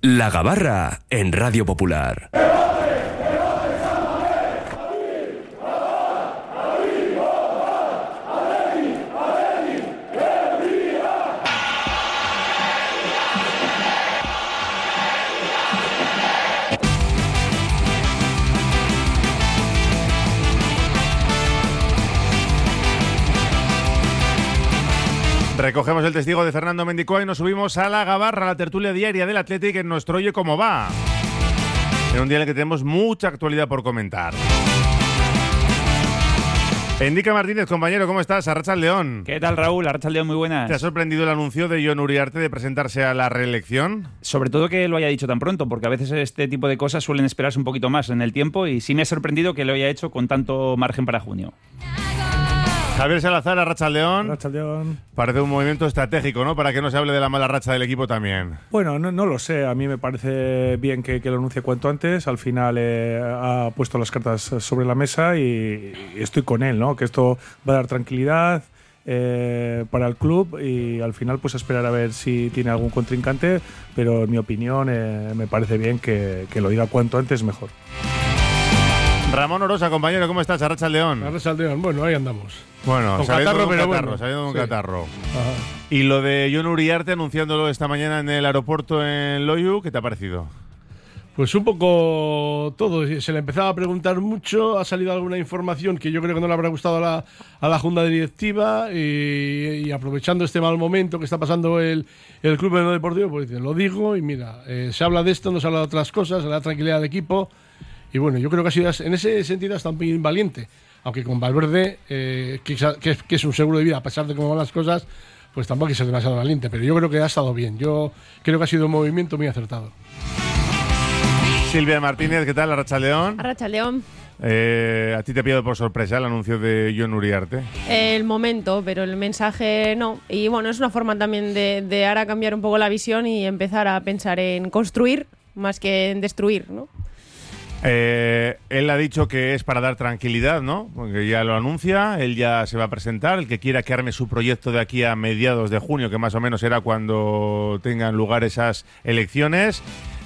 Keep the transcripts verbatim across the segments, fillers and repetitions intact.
La Gabarra en Radio Popular. Recogemos el testigo de Fernando Mendicoa y nos subimos a la Gabarra, la tertulia diaria del Athletic en nuestro Oye Cómo Va. En un día en el que tenemos mucha actualidad por comentar. Endica Martínez, compañero, ¿cómo estás? Arratsaldeón. ¿Qué tal, Raúl? Arratsaldeón, muy buenas. ¿Te ha sorprendido el anuncio de Jon Uriarte de presentarse a la reelección? Sobre todo que lo haya dicho tan pronto, porque a veces este tipo de cosas suelen esperarse un poquito más en el tiempo y sí me ha sorprendido que lo haya hecho con tanto margen para junio. Javier Salazar, Arratsaldeón. Arratsaldeón. Parece un movimiento estratégico, ¿no? Para que no se hable de la mala racha del equipo también. Bueno, no, no lo sé. A mí me parece bien que, que lo anuncie cuanto antes. Al final eh, ha puesto las cartas sobre la mesa y, y estoy con él, ¿no? Que esto va a dar tranquilidad eh, para el club y al final pues esperar a ver si tiene algún contrincante, pero en mi opinión eh, me parece bien que, que lo diga cuanto antes mejor. Ramón Orosa, compañero, ¿cómo estás? Arratsaldeón. Arratsaldeón, bueno, ahí andamos. Bueno, con saliendo catarro, de un pero catarro, bueno. saliendo de un Sí. catarro. Ajá. Y lo de Jon Uriarte anunciándolo esta mañana en el aeropuerto en Loiu, ¿qué te ha parecido? Pues un poco todo. Se le empezaba a preguntar mucho, ha salido alguna información que yo creo que no le habrá gustado a la, a la Junta Directiva y, y aprovechando este mal momento que está pasando el, el Club No Deportivo, pues dicen, lo digo y mira, eh, se habla de esto, no se habla de otras cosas, se da tranquilidad al equipo. Y bueno, yo creo que ha sido, en ese sentido, hasta un poquito valiente. Aunque con Valverde, eh, que, que, que es un seguro de vida, a pesar de cómo van las cosas, pues tampoco hay que ser demasiado valiente. Pero yo creo que ha estado bien. Yo creo que ha sido un movimiento muy acertado. Silvia Martínez, ¿qué tal? Arratsaldeón. Arratsaldeón. Eh, ¿A ti te ha pillado por sorpresa el anuncio de Jon Uriarte? El momento, pero el mensaje no. Y bueno, es una forma también de, de ahora cambiar un poco la visión y empezar a pensar en construir más que en destruir, ¿no? Eh, él ha dicho que es para dar tranquilidad, ¿no? Porque ya lo anuncia, él ya se va a presentar. El que quiera que arme su proyecto de aquí a mediados de junio, que más o menos será cuando tengan lugar esas elecciones.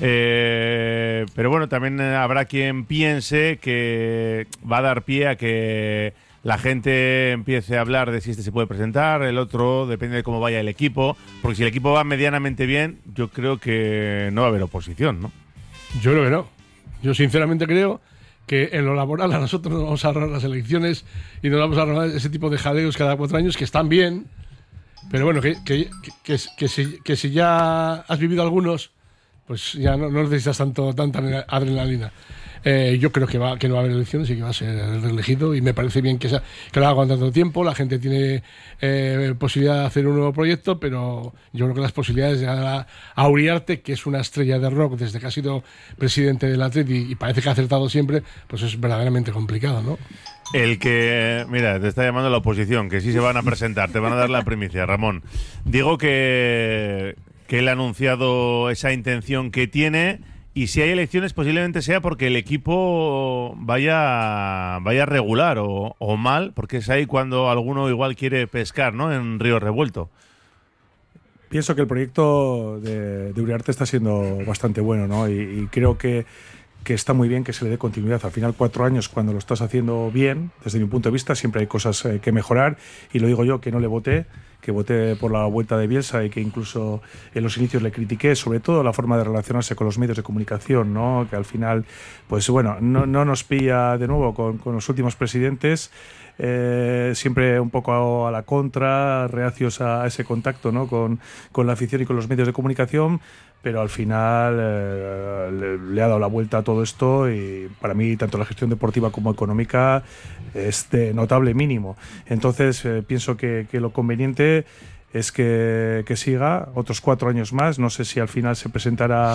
Eh, pero bueno, también habrá quien piense que va a dar pie a que la gente empiece a hablar de si este se puede presentar, el otro depende de cómo vaya el equipo. Porque si el equipo va medianamente bien, yo creo que no va a haber oposición, ¿no? Yo creo que no. Yo sinceramente creo que en lo laboral a nosotros nos vamos a ahorrar las elecciones y nos vamos a ahorrar ese tipo de jaleos cada cuatro años que están bien, pero bueno, que, que, que, que, que, si, que si ya has vivido algunos, pues ya no, no necesitas tanto, tanta adrenalina. Eh, yo creo que, va, que no va a haber elecciones y que va a ser reelegido y me parece bien que, sea, que lo haga con tanto tiempo. La gente tiene eh, posibilidad de hacer un nuevo proyecto, pero yo creo que las posibilidades de a, a Uriarte, que es una estrella de rock desde que ha sido presidente del Atleti y, y parece que ha acertado siempre, pues es verdaderamente complicado, ¿no? El que, mira, te está llamando la oposición, que sí se van a presentar, te van a dar la primicia, Ramón. Digo que, que él ha anunciado esa intención que tiene. Y si hay elecciones posiblemente sea porque el equipo vaya vaya regular o, o mal, porque es ahí cuando alguno igual quiere pescar, ¿no? En río revuelto. Pienso que el proyecto de, de Uriarte está siendo bastante bueno, ¿no? Y, y creo que, que está muy bien que se le dé continuidad. Al final, cuatro años, cuando lo estás haciendo bien, desde mi punto de vista, siempre hay cosas eh, que mejorar. Y lo digo yo, que no le voté, que voté por la vuelta de Bielsa y que incluso en los inicios le critiqué, sobre todo la forma de relacionarse con los medios de comunicación, ¿no? Que al final, pues bueno, no, no nos pilla de nuevo con, con los últimos presidentes, eh, siempre un poco a, a la contra, reacios a ese contacto, ¿no? con, con la afición y con los medios de comunicación, pero al final eh, le, le ha dado la vuelta a todo esto y para mí tanto la gestión deportiva como económica es de notable mínimo. Entonces eh, pienso que, que lo conveniente es que, que siga otros cuatro años más. No sé si al final se presentará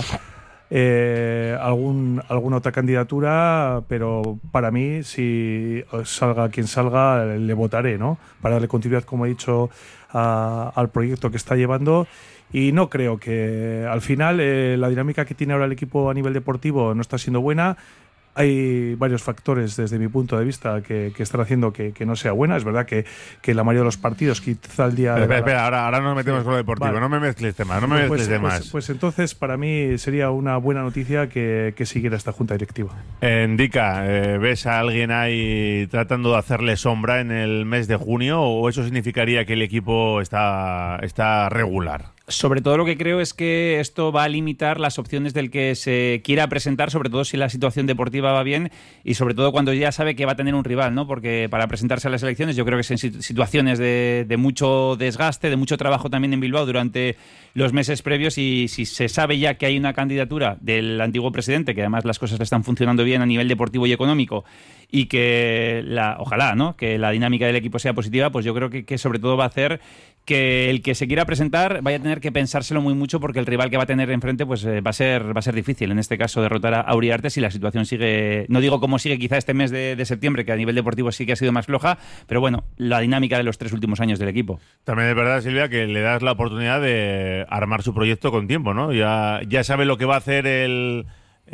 eh, algún, alguna otra candidatura, pero para mí, si salga quien salga, le votaré, ¿no? Para darle continuidad, como he dicho, a, al proyecto que está llevando. Y no creo que al final eh, la dinámica que tiene ahora el equipo a nivel deportivo no está siendo buena. hay varios factores desde mi punto de vista que, que están haciendo que, que no sea buena. Es verdad que, que la mayoría de los partidos, quizá el día... Espera, de la... espera, ahora, ahora nos metemos sí. con lo deportivo. Vale. No me mezcles temas, no me mezcles pues, temas. Pues, pues entonces, para mí sería una buena noticia que, que siguiera esta junta directiva. Indica, eh, ¿ves a alguien ahí tratando de hacerle sombra en el mes de junio o eso significaría que el equipo está, está regular? Sobre todo lo que creo es que esto va a limitar las opciones del que se quiera presentar, sobre todo si la situación deportiva va bien y sobre todo cuando ya sabe que va a tener un rival, ¿no? Porque para presentarse a las elecciones yo creo que es en situaciones de, de mucho desgaste, de mucho trabajo también en Bilbao durante los meses previos y si se sabe ya que hay una candidatura del antiguo presidente, que además las cosas le están funcionando bien a nivel deportivo y económico y que la, ojalá, ¿no? Que la dinámica del equipo sea positiva, pues yo creo que, que sobre todo va a hacer que el que se quiera presentar vaya a tener que pensárselo muy mucho porque el rival que va a tener enfrente pues eh, va a ser va a ser difícil en este caso derrotar a Uriarte si la situación sigue, no digo cómo sigue quizá este mes de, de septiembre que a nivel deportivo sí que ha sido más floja, pero bueno, la dinámica de los tres últimos años del equipo. También es verdad, Silvia, que le das la oportunidad de armar su proyecto con tiempo, ¿no? Ya, ya sabe lo que va a hacer el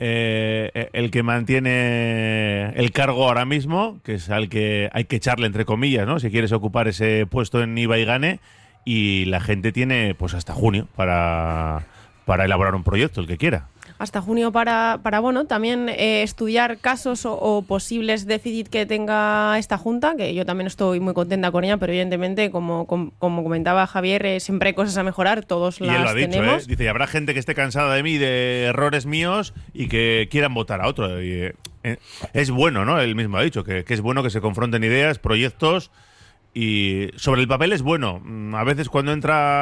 Eh, el que mantiene el cargo ahora mismo, que es al que hay que echarle entre comillas, ¿no? Si quieres ocupar ese puesto en Iba y Gane, y la gente tiene pues hasta junio para, para elaborar un proyecto, el que quiera. Hasta junio para, para bueno, también eh, estudiar casos o, o posibles déficit que tenga esta Junta, que yo también estoy muy contenta con ella, pero evidentemente, como, como, como comentaba Javier, eh, siempre hay cosas a mejorar, todos las y él lo ha dicho, tenemos. ¿eh? Dice, y habrá gente que esté cansada de mí, de errores míos, y que quieran votar a otro. Y, eh, es bueno, ¿no? Él mismo ha dicho, que, que es bueno que se confronten ideas, proyectos, y sobre el papel es bueno. A veces cuando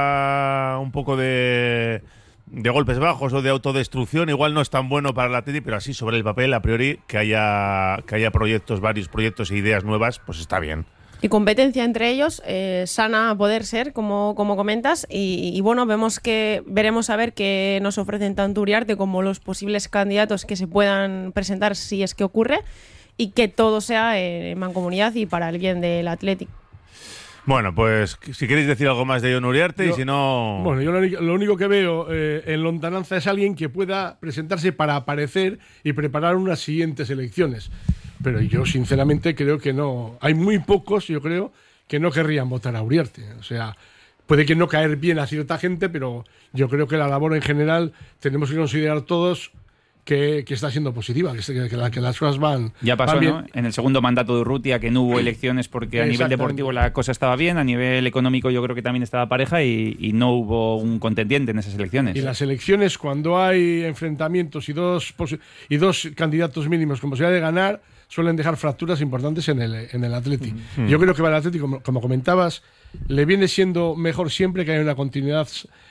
entra un poco de... de golpes bajos o de autodestrucción, igual no es tan bueno para la Atleti, pero así sobre el papel, a priori, que haya que haya proyectos, varios proyectos e ideas nuevas, pues está bien. Y competencia entre ellos, eh, sana a poder ser, como, como comentas, y, y bueno, vemos que veremos a ver qué nos ofrecen tanto Uriarte como los posibles candidatos que se puedan presentar si es que ocurre, y que todo sea en mancomunidad y para el bien del Athletic. Bueno, pues si queréis decir algo más de Jon Uriarte, yo, y si no... Bueno, yo lo, lo único que veo eh, en lontananza es alguien que pueda presentarse para aparecer y preparar unas siguientes elecciones. Pero yo sinceramente creo que no. Hay muy pocos, yo creo, que no querrían votar a Uriarte. O sea, puede que no caer bien a cierta gente, pero yo creo que la labor en general tenemos que considerar todos que, que está siendo positiva, que, que, la, que las cosas van Ya pasó, van bien. ¿no? En el segundo mandato de Urrutia, que no hubo elecciones porque a nivel deportivo la cosa estaba bien, a nivel económico yo creo que también estaba pareja y, y no hubo un contendiente en esas elecciones. Y las elecciones, cuando hay enfrentamientos y dos, y dos candidatos mínimos con posibilidad de ganar, suelen dejar fracturas importantes en el, en el Athletic. Mm. Yo creo que para el Athletic, como, como comentabas, le viene siendo mejor siempre que haya una continuidad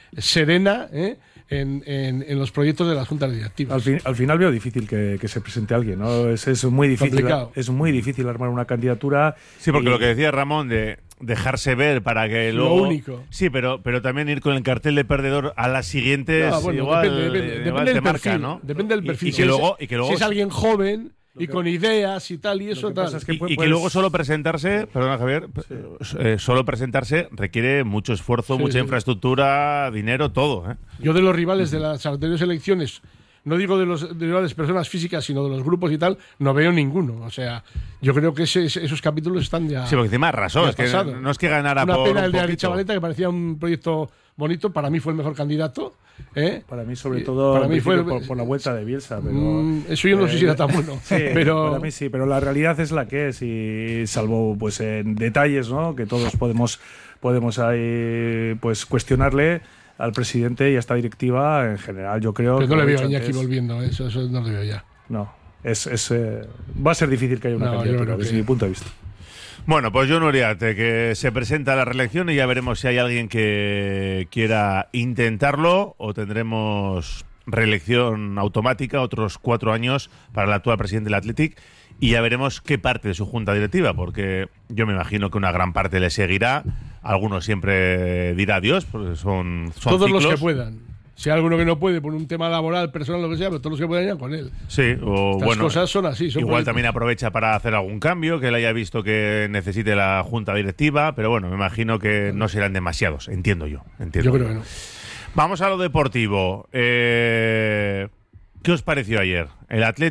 serena, ¿eh? En, en, en los proyectos de las juntas directivas. Al, fin, al final veo difícil que, que se presente alguien, ¿no? Es, es muy difícil. Complicado. Es muy difícil armar una candidatura. Sí, porque y... lo que decía Ramón de dejarse ver para que luego... Lo único. Sí, pero, pero también ir con el cartel de perdedor a las siguientes. No, bueno, igual, depende, depende, igual depende te del marca, perfil, ¿no? Depende del perfil. Y, y, si, que luego, es, y que luego si es alguien joven y que, con ideas y tal y eso tal. Es que y, puedes... y que luego solo presentarse, perdona Javier, sí. eh, solo presentarse requiere mucho esfuerzo, sí, mucha sí. infraestructura, dinero, todo. ¿eh? Yo de los rivales de las anteriores elecciones, no digo de los de las personas físicas, sino de los grupos y tal, no veo ninguno. O sea, yo creo que ese, esos capítulos están ya. Sí, porque encima arrasó. Es que no, no es que ganara Una por pena un el de Ari poquito. Chavaleta, que parecía un proyecto bonito. Para mí fue el mejor candidato. ¿eh? Para mí, sobre todo, para mí fue por, por la vuelta de Bielsa. Pero, mm, eso yo no eh, sé si era tan bueno. Sí, pero para mí sí, pero la realidad es la que es. Y salvo pues en detalles, ¿no? Que todos podemos, podemos ahí pues cuestionarle al presidente y a esta directiva en general, yo creo. Pero que no le veo a antes, Iñaki volviendo, eso, eso no le veo ya. No, es, es, eh, va a ser difícil que haya una no, candidatura, desde que... mi punto de vista. Bueno, pues Jon Uriarte, que se presenta a la reelección y ya veremos si hay alguien que quiera intentarlo o tendremos reelección automática, otros cuatro años para el actual presidente del Athletic, y ya veremos qué parte de su junta directiva, porque yo me imagino que una gran parte le seguirá, algunos siempre dirá adiós, porque son, son todos ciclos. Los que puedan. Si hay alguno que no puede por un tema laboral, personal, lo que sea, pero todos los que puedan ir con él. Sí, o Estas bueno, cosas son así. Son igual proyectos. También aprovecha para hacer algún cambio, que él haya visto que necesite la junta directiva, pero bueno, me imagino que no serán demasiados, entiendo yo. Entiendo yo creo que no. Vamos a lo deportivo. Eh, ¿Qué os pareció ayer? El Athletic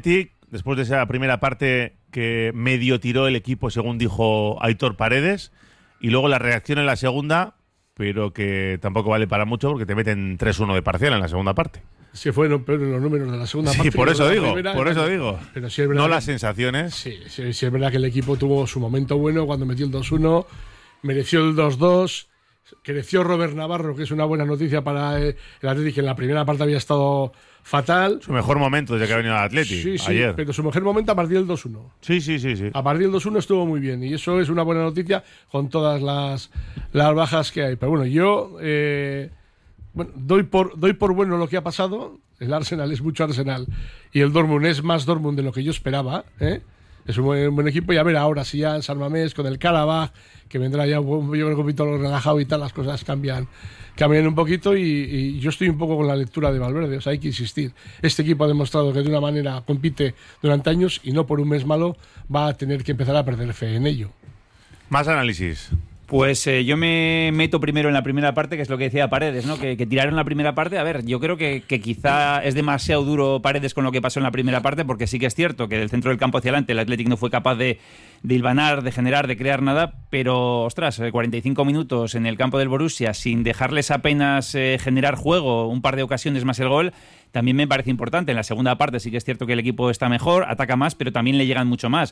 después de esa primera parte que medio tiró el equipo, según dijo Aitor Paredes, y luego la reacción en la segunda, pero que tampoco vale para mucho porque te meten tres uno de parcial en la segunda parte. Se fueron peor en los números de la segunda Sí, parte. por eso la digo, primera, por eso digo. Pero sí es verdad no que- las sensaciones. Sí, sí, sí, es verdad que el equipo tuvo su momento bueno cuando metió el dos uno, mereció el dos dos, creció Robert Navarro, que es una buena noticia para el Athletic, que en la primera parte había estado fatal. Su mejor momento desde que ha venido al Athletic, Sí, sí, ayer. pero su mejor momento a partir del dos uno. Sí, sí, sí, sí. A partir del dos uno estuvo muy bien y eso es una buena noticia con todas las, las bajas que hay. Pero bueno, yo eh, bueno, doy, por, doy por bueno lo que ha pasado. El Arsenal es mucho Arsenal y el Dortmund es más Dortmund de lo que yo esperaba, ¿eh? Es un buen, buen equipo y a ver ahora si ya en San Mamés con el Karabaj, que vendrá ya yo creo que un poquito relajado y tal, las cosas cambian cambian un poquito y, y yo estoy un poco con la lectura de Valverde, o sea, hay que insistir. Este equipo ha demostrado que de una manera compite durante años y no por un mes malo va a tener que empezar a perder fe en ello. Más análisis. Pues eh, yo me meto primero en la primera parte, que es lo que decía Paredes, ¿no? Que, que tiraron la primera parte. A ver, yo creo que, que quizá es demasiado duro Paredes con lo que pasó en la primera parte, porque sí que es cierto que del centro del campo hacia adelante el Athletic no fue capaz de, de hilvanar, de generar, de crear nada, pero, ostras, cuarenta y cinco minutos en el campo del Borussia sin dejarles apenas eh, generar juego, un par de ocasiones más el gol, también me parece importante. En la segunda parte sí que es cierto que el equipo está mejor, ataca más, pero también le llegan mucho más.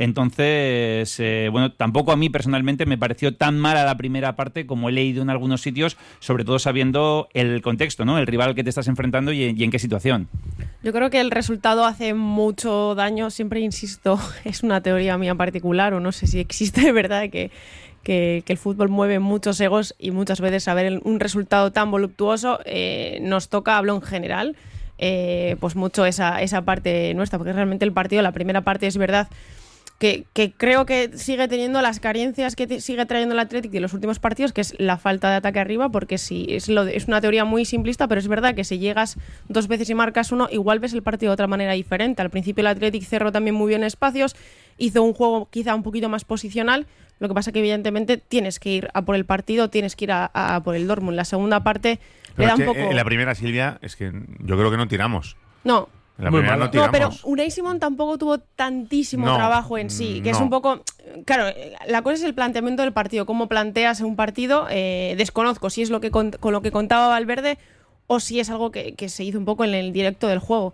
Entonces, eh, bueno, tampoco a mí personalmente me pareció tan mala la primera parte como he leído en algunos sitios, sobre todo sabiendo el contexto, ¿no? El rival que te estás enfrentando y, y en qué situación. Yo creo que el resultado hace mucho daño, siempre insisto, es una teoría mía particular o no sé si existe de verdad que, que, que el fútbol mueve muchos egos y muchas veces saber un resultado tan voluptuoso eh, nos toca, hablo en general, eh, pues mucho esa, esa parte nuestra, porque realmente el partido, la primera parte es verdad que, que creo que sigue teniendo las carencias que te, sigue trayendo el Athletic de los últimos partidos, que es la falta de ataque arriba, porque sí, es, lo de, es una teoría muy simplista, pero es verdad que si llegas dos veces y marcas uno, igual ves el partido de otra manera diferente. Al principio el Athletic cerró también muy bien espacios, hizo un juego quizá un poquito más posicional, lo que pasa que evidentemente tienes que ir a por el partido, tienes que ir a, a por el Dortmund. La segunda parte Pero le da es un que, poco... eh, en la primera, Silvia, es que yo creo que no tiramos. No, En la Muy primera mala. no No, tiramos. pero Unai Simón tampoco tuvo tantísimo No, trabajo en sí, que es no. un poco... Claro, la cosa es el planteamiento del partido, cómo planteas un partido. Eh, desconozco si es lo que con, con lo que contaba Valverde o si es algo que, que se hizo un poco en el directo del juego.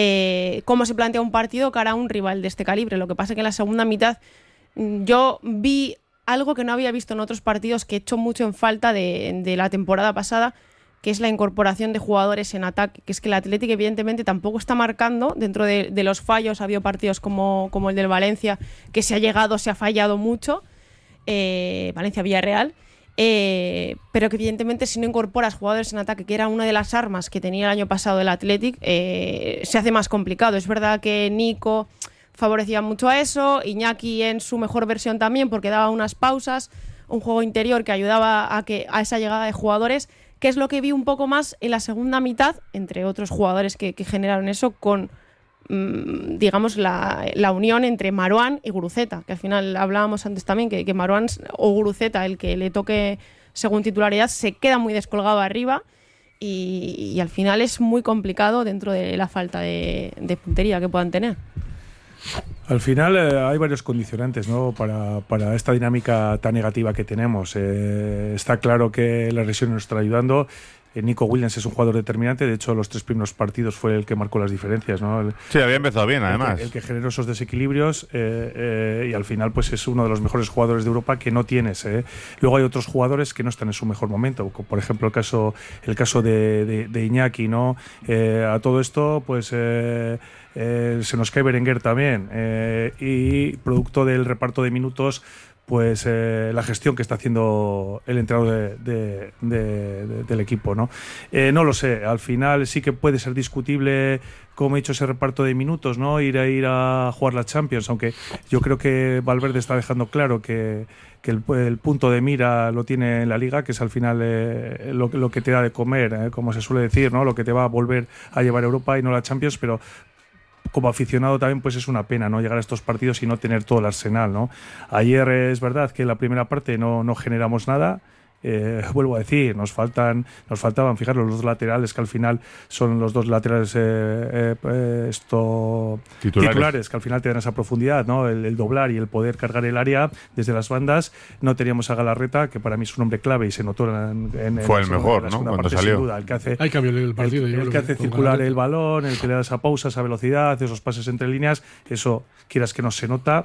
Eh, cómo se plantea un partido cara a un rival de este calibre. Lo que pasa es que en la segunda mitad mm, yo vi algo que no había visto en otros partidos, que he hecho mucho en falta de, de la temporada pasada, que es la incorporación de jugadores en ataque, que es que el Athletic evidentemente tampoco está marcando dentro de, de los fallos. Ha habido partidos como, como el del Valencia, que se ha llegado, se ha fallado mucho, eh, Valencia-Villarreal, eh, pero que evidentemente si no incorporas jugadores en ataque, que era una de las armas que tenía el año pasado el Athletic, eh, se hace más complicado. Es verdad que Nico favorecía mucho a eso, Iñaki en su mejor versión también, porque daba unas pausas, un juego interior que ayudaba a, que, a esa llegada de jugadores, que es lo que vi un poco más en la segunda mitad, entre otros jugadores que, que generaron eso, con, mmm, digamos, la, la unión entre Marouane y Guruceta, que al final hablábamos antes también, que, que Marouane o Guruceta, el que le toque según titularidad, se queda muy descolgado arriba y, y al final es muy complicado dentro de la falta de, de puntería que puedan tener. Al final eh, hay varios condicionantes, ¿no? para, para esta dinámica tan negativa que tenemos. Eh, está claro que la lesión nos está ayudando. Eh, Nico Williams es un jugador determinante. De hecho, los tres primeros partidos fue el que marcó las diferencias, ¿no? El, Sí, había empezado bien, el además. que, el que generó esos desequilibrios eh, eh, y al final pues es uno de los mejores jugadores de Europa que no tienes. ¿eh? Luego hay otros jugadores que no están en su mejor momento, como por ejemplo el caso, el caso de, de, de Iñaki, ¿no? Eh, a todo esto, pues... Eh, Eh, se nos cae Berenguer también eh, y producto del reparto de minutos, pues eh, la gestión que está haciendo el entrenador de, de, de, de, del equipo, ¿no? Eh, no lo sé, al final sí que puede ser discutible cómo he hecho ese reparto de minutos, ¿no? Ir a ir a jugar la Champions, aunque yo creo que Valverde está dejando claro que, que el, el punto de mira lo tiene en la Liga, que es al final eh, lo, lo que te da de comer, eh, como se suele decir, ¿no? Lo que te va a volver a llevar a Europa y no la Champions, pero como aficionado también pues es una pena no llegar a estos partidos y no tener todo el arsenal, ¿no? Ayer es verdad que en la primera parte no, no generamos nada Eh, vuelvo a decir, nos faltan, nos faltaban, fijaros, los dos laterales que al final son los dos laterales eh, eh, eh, esto titulares. titulares que al final te dan esa profundidad, ¿no? El, el doblar y el poder cargar el área desde las bandas. No teníamos a Galarreta, que para mí es un hombre clave y se notó en, en, en fue en el la mejor, segunda, ¿no? segunda Cuando parte, salió. sin duda, el que hace Hay cambio el partido. el, yo el creo que hace con circular Galarreta. el balón, el que le da esa pausa, esa velocidad, esos pases entre líneas, eso quieras que no se nota.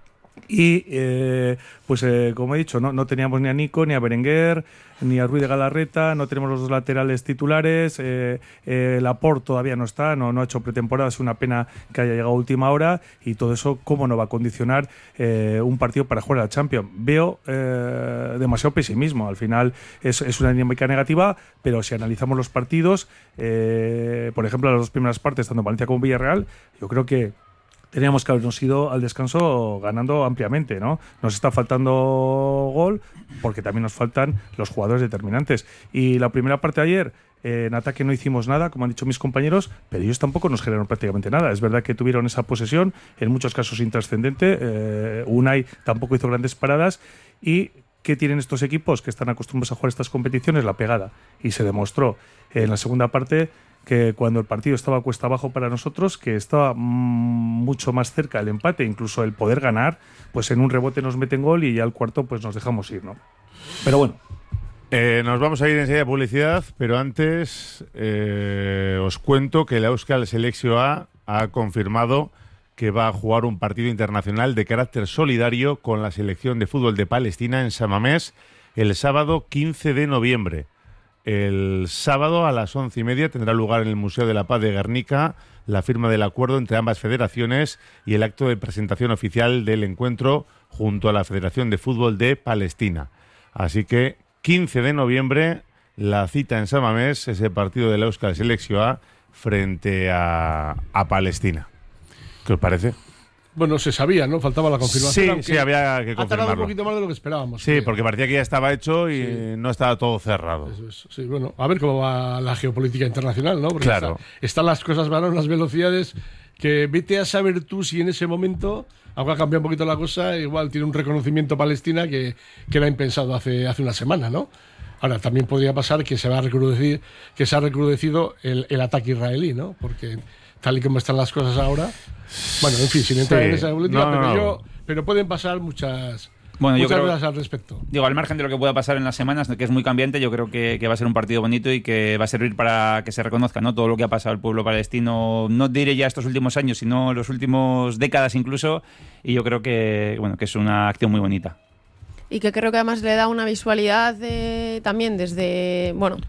Y eh, pues eh, como he dicho, no, no teníamos ni a Nico, ni a Berenguer, ni a Ruiz de Galarreta, no tenemos los dos laterales titulares, eh, eh, Laporte todavía no está, no, no ha hecho pretemporada, es una pena que haya llegado a última hora, y todo eso cómo no va a condicionar eh, un partido para jugar a la Champions. Veo eh, demasiado pesimismo, al final es, es una dinámica negativa, pero si analizamos los partidos, eh, por ejemplo las dos primeras partes, tanto Valencia como Villarreal, yo creo que teníamos que habernos ido al descanso ganando ampliamente, ¿no? Nos está faltando gol porque también nos faltan los jugadores determinantes. Y la primera parte de ayer, eh, en ataque no hicimos nada, como han dicho mis compañeros, pero ellos tampoco nos generaron prácticamente nada. Es verdad que tuvieron esa posesión, en muchos casos intrascendente. Eh, Unai tampoco hizo grandes paradas. Y ¿qué tienen estos equipos que están acostumbrados a jugar estas competiciones? La pegada. Y se demostró en la segunda parte que cuando el partido estaba cuesta abajo para nosotros, que estaba mmm, mucho más cerca el empate, incluso el poder ganar, pues en un rebote nos meten gol y ya al cuarto pues nos dejamos ir, ¿no? Pero bueno. Eh, nos vamos a ir enseguida a publicidad, pero antes eh, os cuento que la Euskal Selección A ha confirmado que va a jugar un partido internacional de carácter solidario con la selección de fútbol de Palestina en San Mamés el sábado quince de noviembre. El sábado a las once y media tendrá lugar en el Museo de la Paz de Guernica la firma del acuerdo entre ambas federaciones y el acto de presentación oficial del encuentro junto a la Federación de Fútbol de Palestina. Así que quince de noviembre, la cita en San Mamés, ese partido de la Euskal Selección A frente a, a Palestina. ¿Qué os parece? Bueno, se sabía, ¿no? Faltaba la confirmación. Sí, sí, había que confirmarlo. Ha tardado un poquito más de lo que esperábamos. Sí, porque parecía que ya estaba hecho y sí. no estaba todo cerrado. Eso es, sí, bueno, a ver cómo va la geopolítica internacional, ¿no? Porque claro. Está, están las cosas, van a unas velocidades que vete a saber tú si en ese momento, aunque ha cambiado un poquito la cosa, igual tiene un reconocimiento Palestina que, que era impensado hace, hace una semana, ¿no? Ahora, también podría pasar que se va a recrudecir, que se ha recrudecido el, el ataque israelí, ¿no? Porque tal y como están las cosas ahora, bueno, en fin, sin entrar sí. en esa política, no, pero, no. yo, pero pueden pasar muchas, bueno, muchas yo creo, cosas al respecto. Digo, al margen de lo que pueda pasar en las semanas, que es muy cambiante, yo creo que, que va a ser un partido bonito y que va a servir para que se reconozca, ¿no?, todo lo que ha pasado al pueblo palestino, no diré ya estos últimos años, sino los últimos décadas incluso, y yo creo que, bueno, que es una acción muy bonita. Y que creo que además le da una visualidad de, también desde, bueno,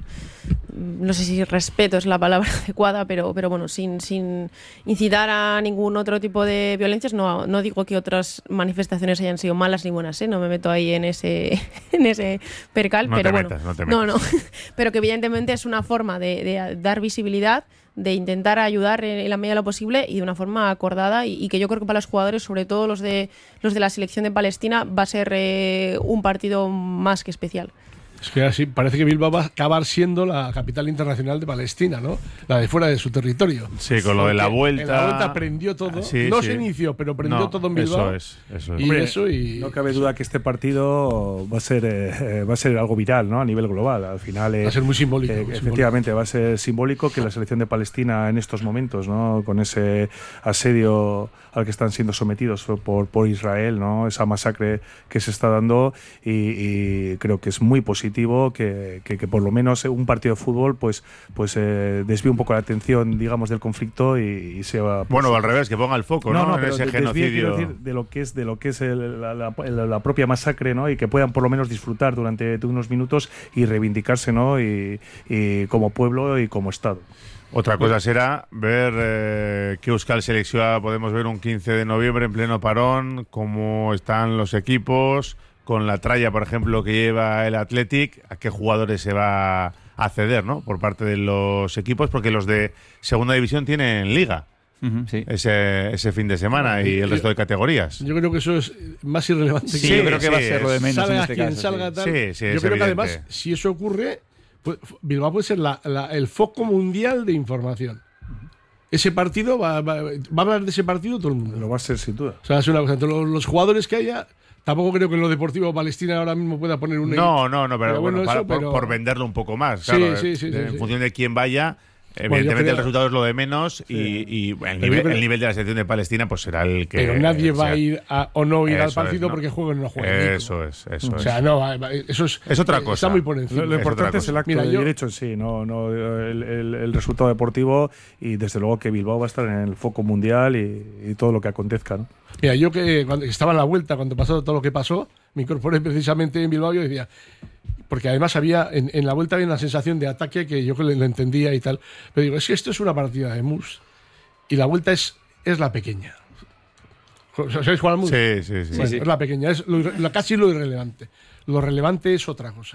no sé si respeto es la palabra adecuada, pero, pero bueno, sin, sin incitar a ningún otro tipo de violencias. No, no digo que otras manifestaciones hayan sido malas ni buenas, ¿eh? No me meto ahí en ese, en ese percal, no pero te bueno, metas, no, te metas. no, no, pero que evidentemente es una forma de, de dar visibilidad, de intentar ayudar en la medida de lo posible y de una forma acordada, y, y que yo creo que para los jugadores, sobre todo los de los de la selección de Palestina, va a ser eh, un partido más que especial. Es que así parece que Bilbao va a acabar siendo la capital internacional de Palestina, ¿no? La de fuera de su territorio. Sí, con lo de la vuelta. En la vuelta prendió todo. Sí, no sí. se inició, pero prendió no, todo en Bilbao. Eso es, eso es. Y Hombre, eso y no cabe duda que este partido va a ser eh, va a ser algo viral, ¿no? A nivel global. Al final eh, va a ser muy simbólico. Eh, muy efectivamente, simbólico. va a ser simbólico que la selección de Palestina en estos momentos, ¿no?, con ese asedio al que están siendo sometidos por, por Israel, ¿no?, esa masacre que se está dando, y, y creo que es muy positivo que, que, que por lo menos un partido de fútbol pues, pues eh, desvíe un poco la atención, digamos, del conflicto y, y sea... Pues, bueno, al revés, que ponga el foco, ¿no? no, no en pero ese desvíe, genocidio. decir, de lo que es, de lo que es el, la, la, la propia masacre, ¿no?, y que puedan por lo menos disfrutar durante unos minutos y reivindicarse, ¿no?, y, y como pueblo y como Estado. Otra cosa será ver eh, qué Euskal Selección podemos ver un quince de noviembre en pleno parón, cómo están los equipos, con la tralla, por ejemplo, que lleva el Athletic, a qué jugadores se va a ceder, ¿no?, por parte de los equipos, porque los de segunda división tienen liga. Uh-huh, sí. ese, ese fin de semana y el resto de categorías. Yo creo que eso es más irrelevante. Sí, que yo creo que sí, va a ser lo de menos salga en este quien caso. salga Sí. tal. Sí, sí, yo es creo que evidente. además, si eso ocurre, pues, Bilbao puede ser la, la, el foco mundial de información. Ese partido va, va, va a hablar de ese partido todo el mundo. Lo va a ser sin duda. O sea, es una cosa. Entre los, los jugadores que haya, Tampoco creo que en lo deportivo Palestina ahora mismo pueda poner un... No, no, no, pero, pero bueno, bueno, para, eso, pero... Por, por venderlo un poco más. Sí, Claro, sí, sí, de, sí, en sí. función de quién vaya, Bueno, evidentemente creo... el resultado es lo de menos y, sí. y bueno, el, Pero nivel, creo... el nivel de la selección de Palestina pues será el que... Pero nadie va sea. a ir a, o no ir Eso al partido es, ¿no? porque jueguen o no jueguen. Eso es, eso O es. sea, no, eso es... Es otra cosa. Está muy por encima. Lo, lo Es importante otra es el cosa. acto Mira, de yo- derecho en sí, no, no el, el- el resultado deportivo, y desde luego que Bilbao va a estar en el foco mundial y, y todo lo que acontezca, ¿no? Mira, yo que cuando estaba en la vuelta, cuando pasó todo lo que pasó, me incorporé precisamente en Bilbao y decía... Porque además había, en, en la vuelta había una sensación de ataque que yo lo entendía y tal. Pero digo, es que esto es una partida de mus y la vuelta es, es la pequeña. ¿Sabéis jugar al mus? Sí, sí, sí. Bueno, sí. es la pequeña, es lo, irre- lo- casi lo irrelevante. Lo relevante es otra cosa.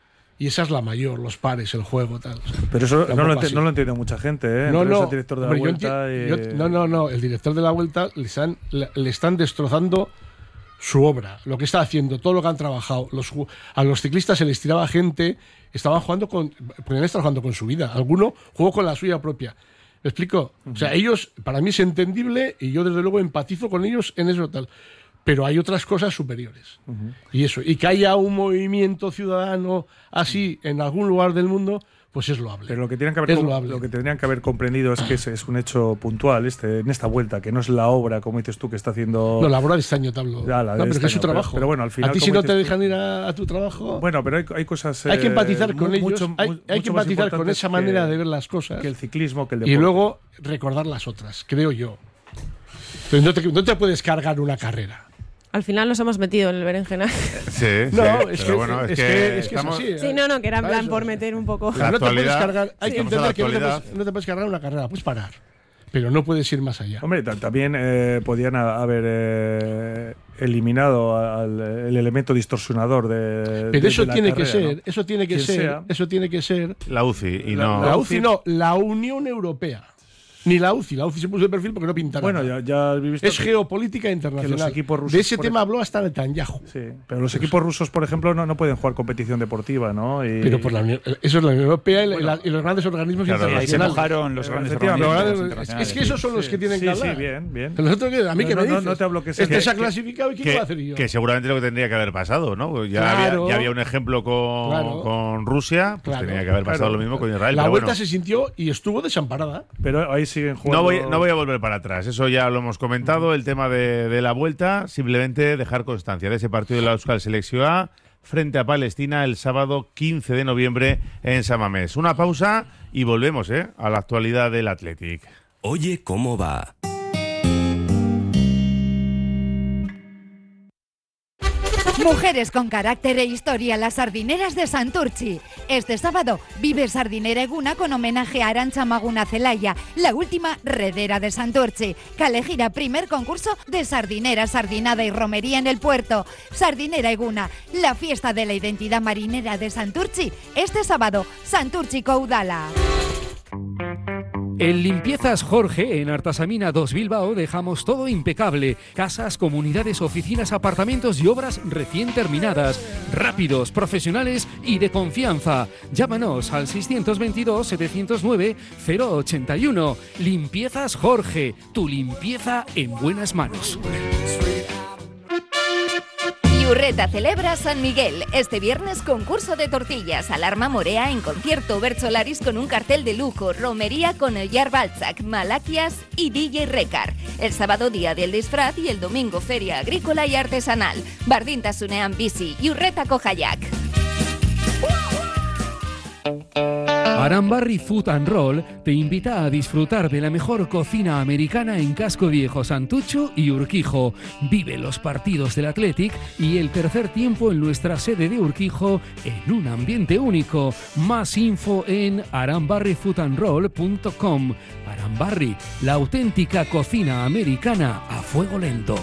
Y esa es la mayor, los pares, el juego, tal. O sea, Pero eso no tampoco lo, enti- así. no lo entiende mucha gente, ¿eh? No, Entre no, ese director de la hombre, yo vuelta enti- y- yo- no, no, no. El director de la vuelta le están, le, le están destrozando su obra, lo que está haciendo, todo lo que han trabajado. Los, ju- a los ciclistas se les tiraba gente, estaban jugando con, podían estar jugando con su vida. Alguno jugó con la suya propia. ¿Me explico? O sea, ellos, para mí es entendible y yo desde luego empatizo con ellos en eso tal. Pero hay otras cosas superiores. Y eso, y que haya un movimiento ciudadano así en algún lugar del mundo, pues es loable. Pero lo que, tienen que haber Es com- loable. lo que tendrían que haber comprendido es que es, es un hecho puntual este, en esta vuelta, que no es la obra, como dices tú, que está haciendo... No, la obra de este año te hablo. Ya, la de no, pero este que es su año, pero- trabajo. pero bueno, al final, a ti si como no te dices tú- dejan ir a, a tu trabajo, Bueno, pero hay, hay cosas... hay que eh, empatizar con mu- ellos. mucho- hay, mu- hay que mucho más empatizar con importantes esa que- manera de ver las cosas que el ciclismo, que el y deporte. luego recordar las otras, creo yo. Pero no te, no te puedes cargar una carrera. Al final nos hemos metido en el berenjenal. Sí, No, sí, es, pero que, bueno, es, que, es que es estamos- así. Sí, no, no, que era en ¿Sabes? plan por meter un poco. O sea, no te puedes actualidad- cargar. Hay sí, que estamos en la entender que no te, actualidad. puedes, no te puedes cargar una carrera, puedes parar. Pero no puedes ir más allá. Hombre, ta- también eh, podían a- haber eh, eliminado al- el elemento distorsionador de. Pero de- eso de la tiene que carrera, ser, ¿no? eso tiene que Quien ser, sea. eso tiene que ser. La U C I y La- no... La la U C I no, la Unión Europea. Ni la U C I, la U C I se puso de perfil porque no pinta Bueno, nada. ya, ya has visto Es que- geopolítica internacional. que los equipos rusos, de ese por tema ejemplo- habló hasta Netanyahu. Sí, pero los equipos rusos, por ejemplo, no, no pueden jugar competición deportiva, ¿no? Y- Pero por la Unión, eso es la Unión Europea y, la- y la- y los grandes organismos Claro, Y ahí se internacionales. mojaron los grandes Efectivamente. organismos Los grandes- internacionales. es que esos son los que tienen sí, que hablar. Sí, bien, bien. Nosotros, ¿qué? ¿A mí No, qué no, me no, dices? no te hablo que sea- Este que- se ha que- clasificado y ¿qué que, voy a hacer yo? que seguramente lo que tendría que haber pasado, ¿no? Pues ya, Claro. había, ya había un ejemplo con, Claro. con Rusia, pues Claro. tenía que haber pasado Claro. lo mismo con Israel. la pero vuelta bueno, se sintió y estuvo desamparada. Pero ahí siguen jugando. no voy, no voy a volver para atrás, eso ya lo hemos comentado, el tema de, de la vuelta, simplemente dejar constancia de ese partido de la Euskal Selección A frente a Palestina el sábado quince de noviembre en San Mamés. Una pausa y volvemos ¿eh? a la actualidad del Athletic. Oye, ¿cómo va? Mujeres con carácter e historia, las sardineras de Santurchi. Este sábado vive Sardinera Eguna con homenaje a Arantxa Maguna Celaya, la última redera de Santurchi, que elegirá primer concurso de sardinera, sardinada y romería en el puerto. Sardinera Eguna, la fiesta de la identidad marinera de Santurchi, este sábado, Santurchi Coudala. En Limpiezas Jorge, en Artasamina dos Bilbao, dejamos todo impecable. Casas, comunidades, oficinas, apartamentos y obras recién terminadas. Rápidos, profesionales y de confianza. Llámanos al seiscientos veintidós, setecientos nueve, cero ochenta y uno. Limpiezas Jorge, tu limpieza en buenas manos. Iurreta celebra San Miguel. Este viernes concurso de tortillas, Alarma Morea en concierto, Bercholaris con un cartel de lujo, romería con Oyar Balzac, Malaquias y D J Recar. El sábado día del disfraz y el domingo feria agrícola y artesanal. Bardintasunean bici, Iurreta Kojayak. Arambarri Food and Roll te invita a disfrutar de la mejor cocina americana en Casco Viejo, Santucho y Urquijo. Vive los partidos del Athletic y el tercer tiempo en nuestra sede de Urquijo en un ambiente único. Más info en arambarri food and roll punto com. Arambarri, la auténtica cocina americana a fuego lento.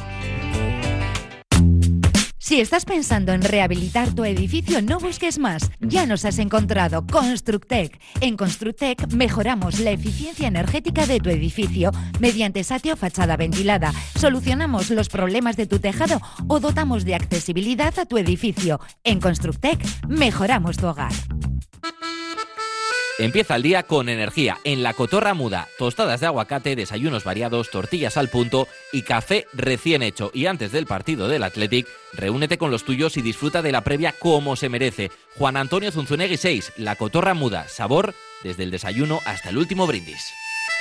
Si estás pensando en rehabilitar tu edificio, no busques más. Ya nos has encontrado Constructec. En Constructec mejoramos la eficiencia energética de tu edificio mediante satio fachada ventilada. Solucionamos los problemas de tu tejado o dotamos de accesibilidad a tu edificio. En Constructec mejoramos tu hogar. Empieza el día con energía en La Cotorra Muda. Tostadas de aguacate, desayunos variados, tortillas al punto y café recién hecho. Y antes del partido del Athletic, reúnete con los tuyos y disfruta de la previa como se merece. Juan Antonio Zunzunegui seis, La Cotorra Muda. Sabor desde el desayuno hasta el último brindis.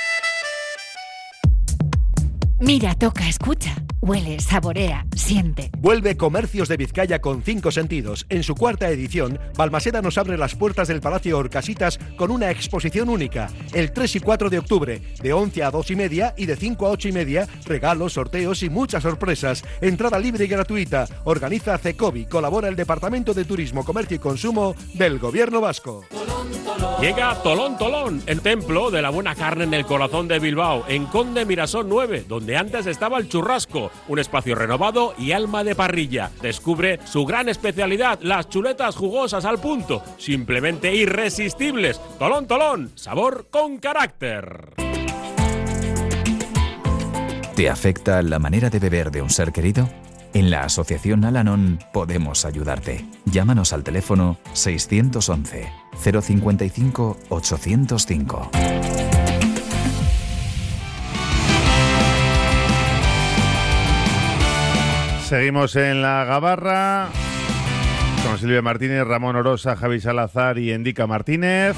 Mira, toca, escucha. Huele, saborea, siente. Vuelve Comercios de Vizcaya con cinco sentidos. En su cuarta edición, Balmaseda nos abre las puertas del Palacio Orcasitas con una exposición única. El tres y cuatro de octubre, de once a dos y media y de cinco a ocho y media, regalos, sorteos y muchas sorpresas. Entrada libre y gratuita. Organiza CECOBI. Colabora el Departamento de Turismo, Comercio y Consumo del Gobierno Vasco. Llega Tolón Tolón, el templo de la buena carne en el corazón de Bilbao, en Conde Mirasol nueve, donde antes estaba el churrasco, un espacio renovado y alma de parrilla. Descubre su gran especialidad, las chuletas jugosas al punto, simplemente irresistibles. Tolón Tolón, sabor con carácter. ¿Te afecta la manera de beber de un ser querido? En la Asociación Al-Anon podemos ayudarte. Llámanos al teléfono seiscientos once, cero cincuenta y cinco, ochocientos cinco. Seguimos en la Gabarra con Silvia Martínez, Ramón Orosa, Javi Salazar y Endica Martínez.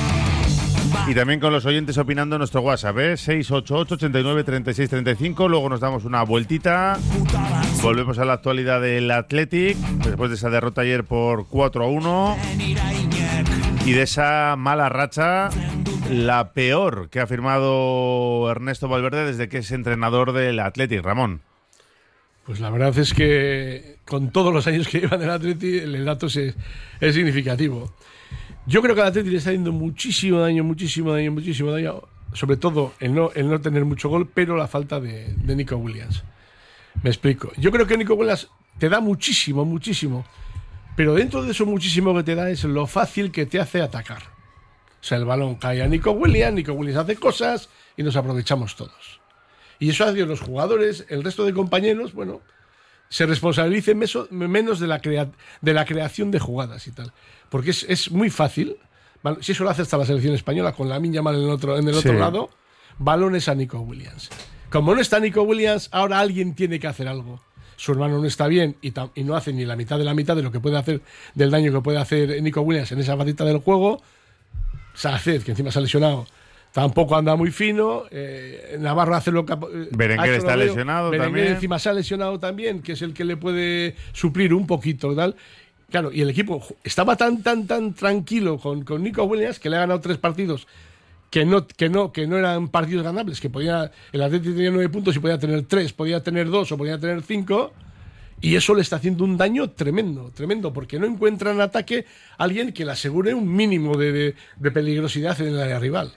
Y también con los oyentes opinando en nuestro WhatsApp, ¿eh? seis ocho ocho, ochenta y nueve, treinta y seis, treinta y cinco. Luego nos damos una vueltita. Volvemos a la actualidad del Athletic, después de esa derrota ayer por cuatro a uno. Y de esa mala racha, la peor que ha firmado Ernesto Valverde desde que es entrenador del Athletic. Ramón. Pues la verdad es que con todos los años que lleva en el Athletic, el dato es, es significativo. Yo creo que al Athletic le está haciendo muchísimo daño, muchísimo daño, muchísimo daño. Sobre todo el no, el no tener mucho gol, pero la falta de, de Nico Williams. Me explico. Yo creo que Nico Williams te da muchísimo, muchísimo. Pero dentro de eso muchísimo que te da es lo fácil que te hace atacar. O sea, el balón cae a Nico Williams, Nico Williams hace cosas y nos aprovechamos todos. Y eso hace que los jugadores, el resto de compañeros, bueno, se responsabilicen meso, menos de la, crea, de la creación de jugadas y tal. Porque es, es muy fácil. Si eso lo hace hasta la selección española, con Lamine Yamal en el otro, en el otro sí. lado, balones a Nico Williams. Como no está Nico Williams, ahora alguien tiene que hacer algo. Su hermano no está bien y, tam, y no hace ni la mitad de la mitad de lo que puede hacer, del daño que puede hacer Nico Williams en esa faceta del juego. Sánchez, que encima se ha lesionado, tampoco anda muy fino. Eh, Navarro hace lo que... Eh, Berenguer está veo. lesionado Berenguer también. encima se ha lesionado también, que es el que le puede suplir un poquito, tal. Claro, y el equipo estaba tan, tan, tan tranquilo con, con Nico Williams que le ha ganado tres partidos que no, que no, que no eran partidos ganables, que podía, el Atlético tenía nueve puntos y podía tener tres, podía tener dos o podía tener cinco, y eso le está haciendo un daño tremendo, tremendo, porque no encuentra en ataque a alguien que le asegure un mínimo de, de, de peligrosidad en el área rival.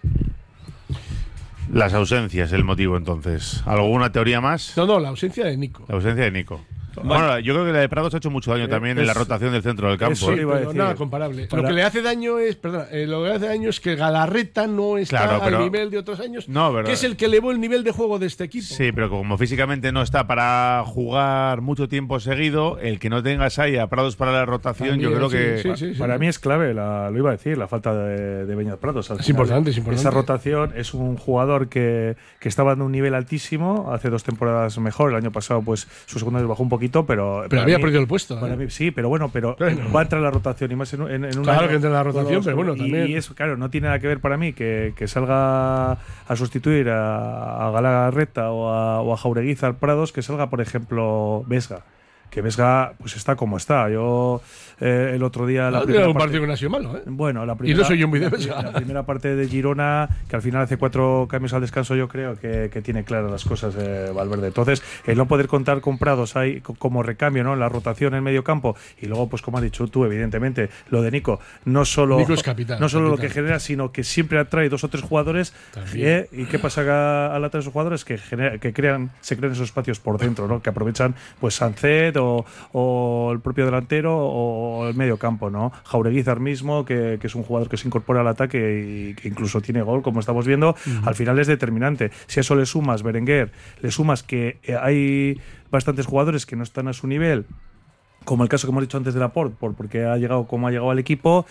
Las ausencias, el motivo entonces. ¿Alguna teoría más? No, no, la ausencia de Nico. La ausencia de Nico. Bueno, yo creo que la de Prados ha hecho mucho daño también es, en la rotación del centro del campo. Eso ¿eh? iba a decir. Nada comparable. Para... Lo que le hace daño es, perdona, eh, lo que le hace daño es que Galarreta no está claro, pero, al nivel de otros años, no, que es el que elevó el nivel de juego de este equipo. Sí, pero como físicamente no está para jugar mucho tiempo seguido, el que no tengas ahí a Prados para la rotación, yo creo sí, que sí, sí, sí, para sí. mí es clave, la, lo iba a decir, la falta de, de Beñat Prados. Es importante, es importante. Esa rotación es un jugador que, que estaba en un nivel altísimo, hace dos temporadas mejor, el año pasado pues su segundo año bajó un poquito, pero Pero había mí, perdido el puesto. Para ¿eh? mí, sí, pero bueno, pero bueno. va a entrar la rotación y más en, en, en un Claro año, que entra la rotación, todos, pero bueno, y, también. Y eso, claro, no tiene nada que ver para mí que, que salga a sustituir a, a Galarreta o a, o a Jaureguizar Prados, que salga, por ejemplo, Vesga. Que Vesga pues está como está. Yo eh, el otro día la no, primera un parte, partido que no ha sido malo, ¿eh? Bueno, la primera, y no soy yo muy de Vesga. La, la primera parte de Girona, que al final hace cuatro cambios al descanso, yo creo que, que tiene claras las cosas de Valverde. Entonces, el no poder contar con Prados ahí como recambio, ¿no? La rotación en medio campo y luego, pues como has dicho tú, evidentemente, lo de Nico, no solo, Nico es capitán, no solo capitán. lo que genera, sino que siempre atrae dos o tres jugadores. ¿eh? ¿Y qué pasa al atraer esos jugadores? Que, genera, que crean, se crean esos espacios por dentro, ¿no? Que aprovechan pues Sánchez o, o el propio delantero o el medio campo, ¿no? Jaureguizar mismo, que, que es un jugador que se incorpora al ataque y que incluso tiene gol, como estamos viendo, uh-huh. al final es determinante. Si a eso le sumas Berenguer, le sumas que hay bastantes jugadores que no están a su nivel, como el caso que hemos dicho antes de Laporte, por, porque ha llegado como ha llegado al equipo,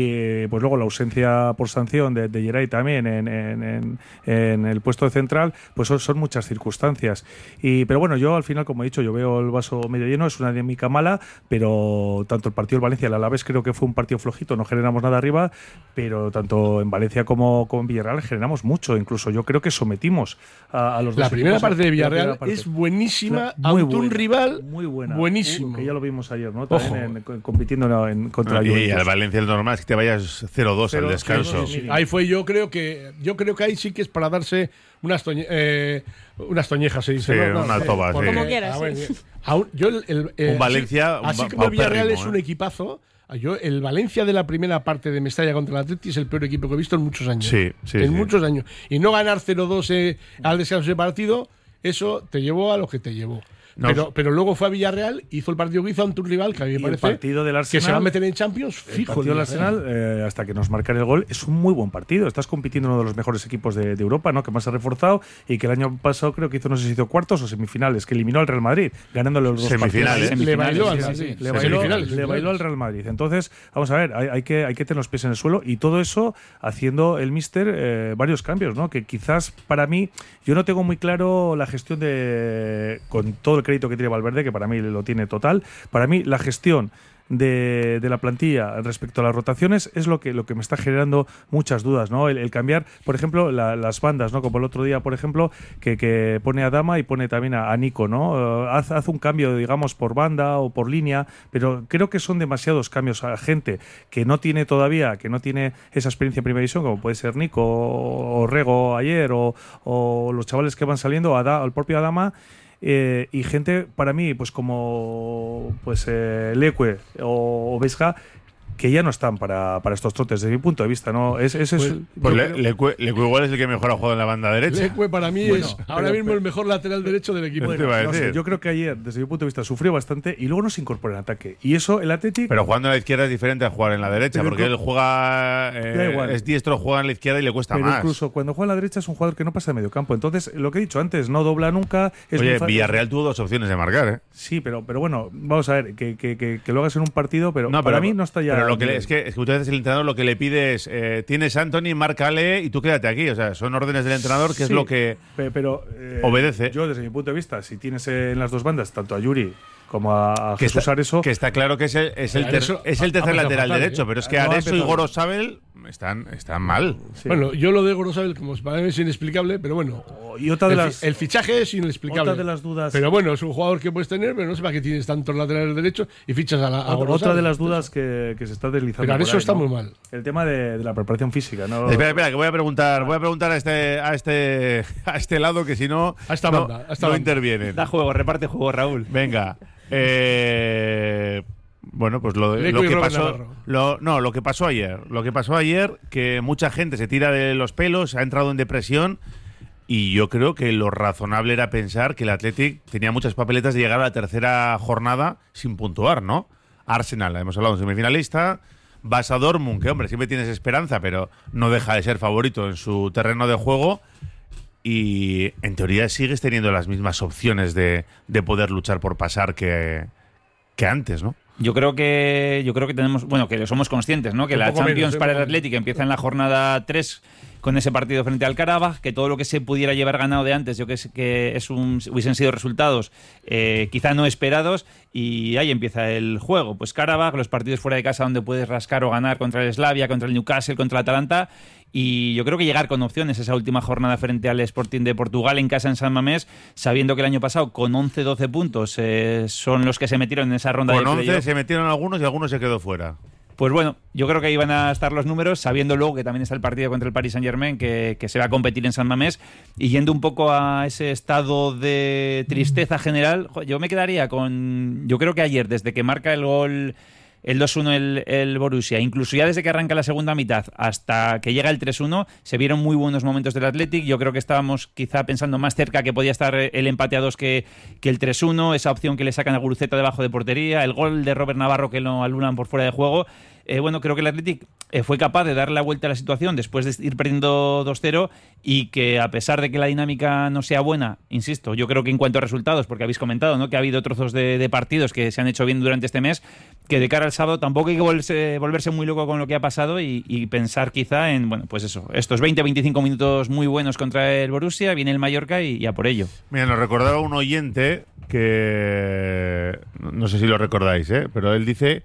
y pues luego la ausencia por sanción de, de Geray también en, en, en, en el puesto de central, pues son, son muchas circunstancias. Y, pero bueno, yo al final, como he dicho, yo veo el vaso medio lleno, es una dinámica mala, pero tanto el partido del Valencia, el Alavés creo que fue un partido flojito, no generamos nada arriba, pero tanto en Valencia como, como en Villarreal generamos mucho, incluso yo creo que sometimos a, a los la dos primera equipos. parte de Villarreal parte. es buenísima, muy ante un buena, rival muy buena, buenísimo. Uh, que ya lo vimos ayer, ¿no? También en, compitiendo en, contra no, Juventus. Y al Valencia el normal es que te vayas cero dos al descanso. Sí, sí, sí. Ahí fue, yo creo que yo creo que ahí sí que es para darse unas, toñe, eh, unas toñejas, se dice. Sí, ¿no? No, una sí, toba, porque, sí. Como quieras, ah, bueno, sí. aún, yo el, el, eh, un Valencia, así, un así como el Villarreal paupérrimo, es un ¿eh? equipazo, yo el Valencia de la primera parte de Mestalla contra el Atleti es el peor equipo que he visto en muchos años. Sí, sí, en sí. muchos años. Y no ganar cero dos eh, al descanso de partido, eso te llevó a lo que te llevó. No, pero, pero luego fue a Villarreal, hizo el partido que hizo ante un rival que a mí me Y parece el partido del Arsenal, que se va a meter en Champions el fijo. partido del el Villarreal. Arsenal, eh, hasta que nos marcan el gol, es un muy buen partido. Estás compitiendo en uno de los mejores equipos de, de Europa, ¿no? Que más se ha reforzado y que el año pasado creo que hizo, no sé si hizo cuartos o semifinales, que eliminó al Real Madrid, ganándole los dos Semifinales. partidos. Le bailó al sí, Madrid. sí, sí. Le bailó, Semifinales, le bailó al Real Madrid. Entonces, vamos a ver, hay, hay, que, hay que tener los pies en el suelo y todo eso haciendo el míster eh, varios cambios, ¿no? Que quizás para mí, yo no tengo muy claro la gestión de, con todo el crédito que tiene Valverde, que para mí lo tiene total, para mí la gestión de, de la plantilla respecto a las rotaciones es lo que lo que me está generando muchas dudas, ¿no? El, el cambiar, por ejemplo, la, las bandas, ¿no? Como el otro día, por ejemplo, que, que pone a Dama y pone también a, a Nico, ¿no? Uh, hace, hace un cambio, digamos, por banda o por línea, pero creo que son demasiados cambios a gente que no tiene todavía, que no tiene esa experiencia en primera división, como puede ser Nico o, o Rego ayer, o, o los chavales que van saliendo, a da, al propio Adama. Eh, y gente para mí pues como pues eh, Leque o, o Vesga, que ya no están para, para estos trotes desde mi punto de vista, ¿no? Es, es, pues, es, pues le, Leque, Leque igual es el que mejor ha jugado en la banda derecha. Leque para mí bueno, es pero, ahora mismo pero, el mejor lateral derecho del equipo. Bueno, no sé, yo creo que ayer, desde mi punto de vista, sufrió bastante y luego no se incorpora en ataque. Y eso, el Athletic... Pero jugando a la izquierda es diferente a jugar en la derecha, porque él juega... Eh, es diestro, juega en la izquierda y le cuesta pero más. Incluso cuando juega en la derecha es un jugador que no pasa de medio campo. Entonces, lo que he dicho antes, no dobla nunca. Es Oye, Villarreal tuvo dos opciones de marcar, ¿eh? Sí, pero, pero bueno, vamos a ver, que, que, que, que lo hagas en un partido, pero, no, para pero, mí no está ya... Pero lo que le, es, que, es que muchas veces el entrenador lo que le pide es, eh, tienes a Anthony, márcale y tú quédate aquí. O sea, son órdenes del entrenador que sí, es lo que pero, eh, obedece. Yo, desde mi punto de vista, si tienes en las dos bandas, tanto a Yuri como a, a que Jesús está, Areso... Que está claro que es el, es el, ter, Areso, es el tercer lateral fatal, derecho, ¿eh? pero es que no Areso y Gorosabel están, están mal. Sí. Bueno, yo lo de Gorosabel, como para mí es inexplicable, pero bueno. Y otra de el, las, el fichaje es inexplicable. Otra de las dudas. Pero bueno, es un jugador que puedes tener, pero no sé para qué tienes tantos laterales derechos y fichas a la a Otra, otra de las dudas que, que se está deslizando. Pero Areso ahí, está ¿no? muy mal. El tema de, de la preparación física, ¿no? Espera, espera, que voy a preguntar, voy a preguntar a este, a este, a este lado que si no, a esta no, banda, a esta no banda. intervienen. Da juego, reparte juego, Raúl. Venga. Eh, bueno, pues lo, lo que pasó, lo, no, lo que pasó ayer, lo que pasó ayer, que mucha gente se tira de los pelos, ha entrado en depresión. Y yo creo que lo razonable era pensar que el Athletic tenía muchas papeletas de llegar a la tercera jornada sin puntuar, ¿no? Arsenal, hemos hablado de un semifinalista. Vas a Dortmund, que hombre, siempre tienes esperanza, pero no deja de ser favorito en su terreno de juego. Y en teoría sigues teniendo las mismas opciones de, de poder luchar por pasar que, que antes, ¿no? Yo creo que yo creo que tenemos, bueno, que somos conscientes, ¿no? Que la Champions menos, para el Athletic empieza en la jornada tres con ese partido frente al Karabaj, que todo lo que se pudiera llevar ganado de antes, yo que sé que es un, hubiesen sido resultados eh, quizá no esperados, y ahí empieza el juego. Pues Karabaj, los partidos fuera de casa donde puedes rascar o ganar contra el Slavia, contra el Newcastle, contra el Atalanta, y yo creo que llegar con opciones esa última jornada frente al Sporting de Portugal en casa en San Mamés, sabiendo que el año pasado con once doce puntos eh, son los que se metieron en esa ronda con de once playoff. Se metieron algunos y algunos se quedó fuera. Pues bueno, yo creo que ahí van a estar los números, sabiendo luego que también está el partido contra el Paris Saint-Germain, que, que se va a competir en San Mamés, y yendo un poco a ese estado de tristeza general, yo me quedaría con... Yo creo que ayer, desde que marca el gol el dos uno el, el Borussia, incluso ya desde que arranca la segunda mitad hasta que llega el tres uno, se vieron muy buenos momentos del Athletic. Yo creo que estábamos quizá pensando más cerca que podía estar el empate a dos que, que el tres uno, esa opción que le sacan a Guruceta debajo de portería, el gol de Robert Navarro que lo anulan por fuera de juego. eh, bueno, creo que el Athletic eh, fue capaz de darle la vuelta a la situación después de ir perdiendo dos cero y que a pesar de que la dinámica no sea buena, insisto, yo creo que en cuanto a resultados, porque habéis comentado, ¿no?, que ha habido trozos de, de partidos que se han hecho bien durante este mes, que de cara al sábado tampoco hay que volverse, volverse muy loco con lo que ha pasado y, y pensar quizá en, bueno, pues eso, estos veinte a veinticinco minutos muy buenos contra el Borussia, viene el Mallorca y, y a por ello. Mira, nos recordaba un oyente que, no sé si lo recordáis, ¿eh?, pero él dice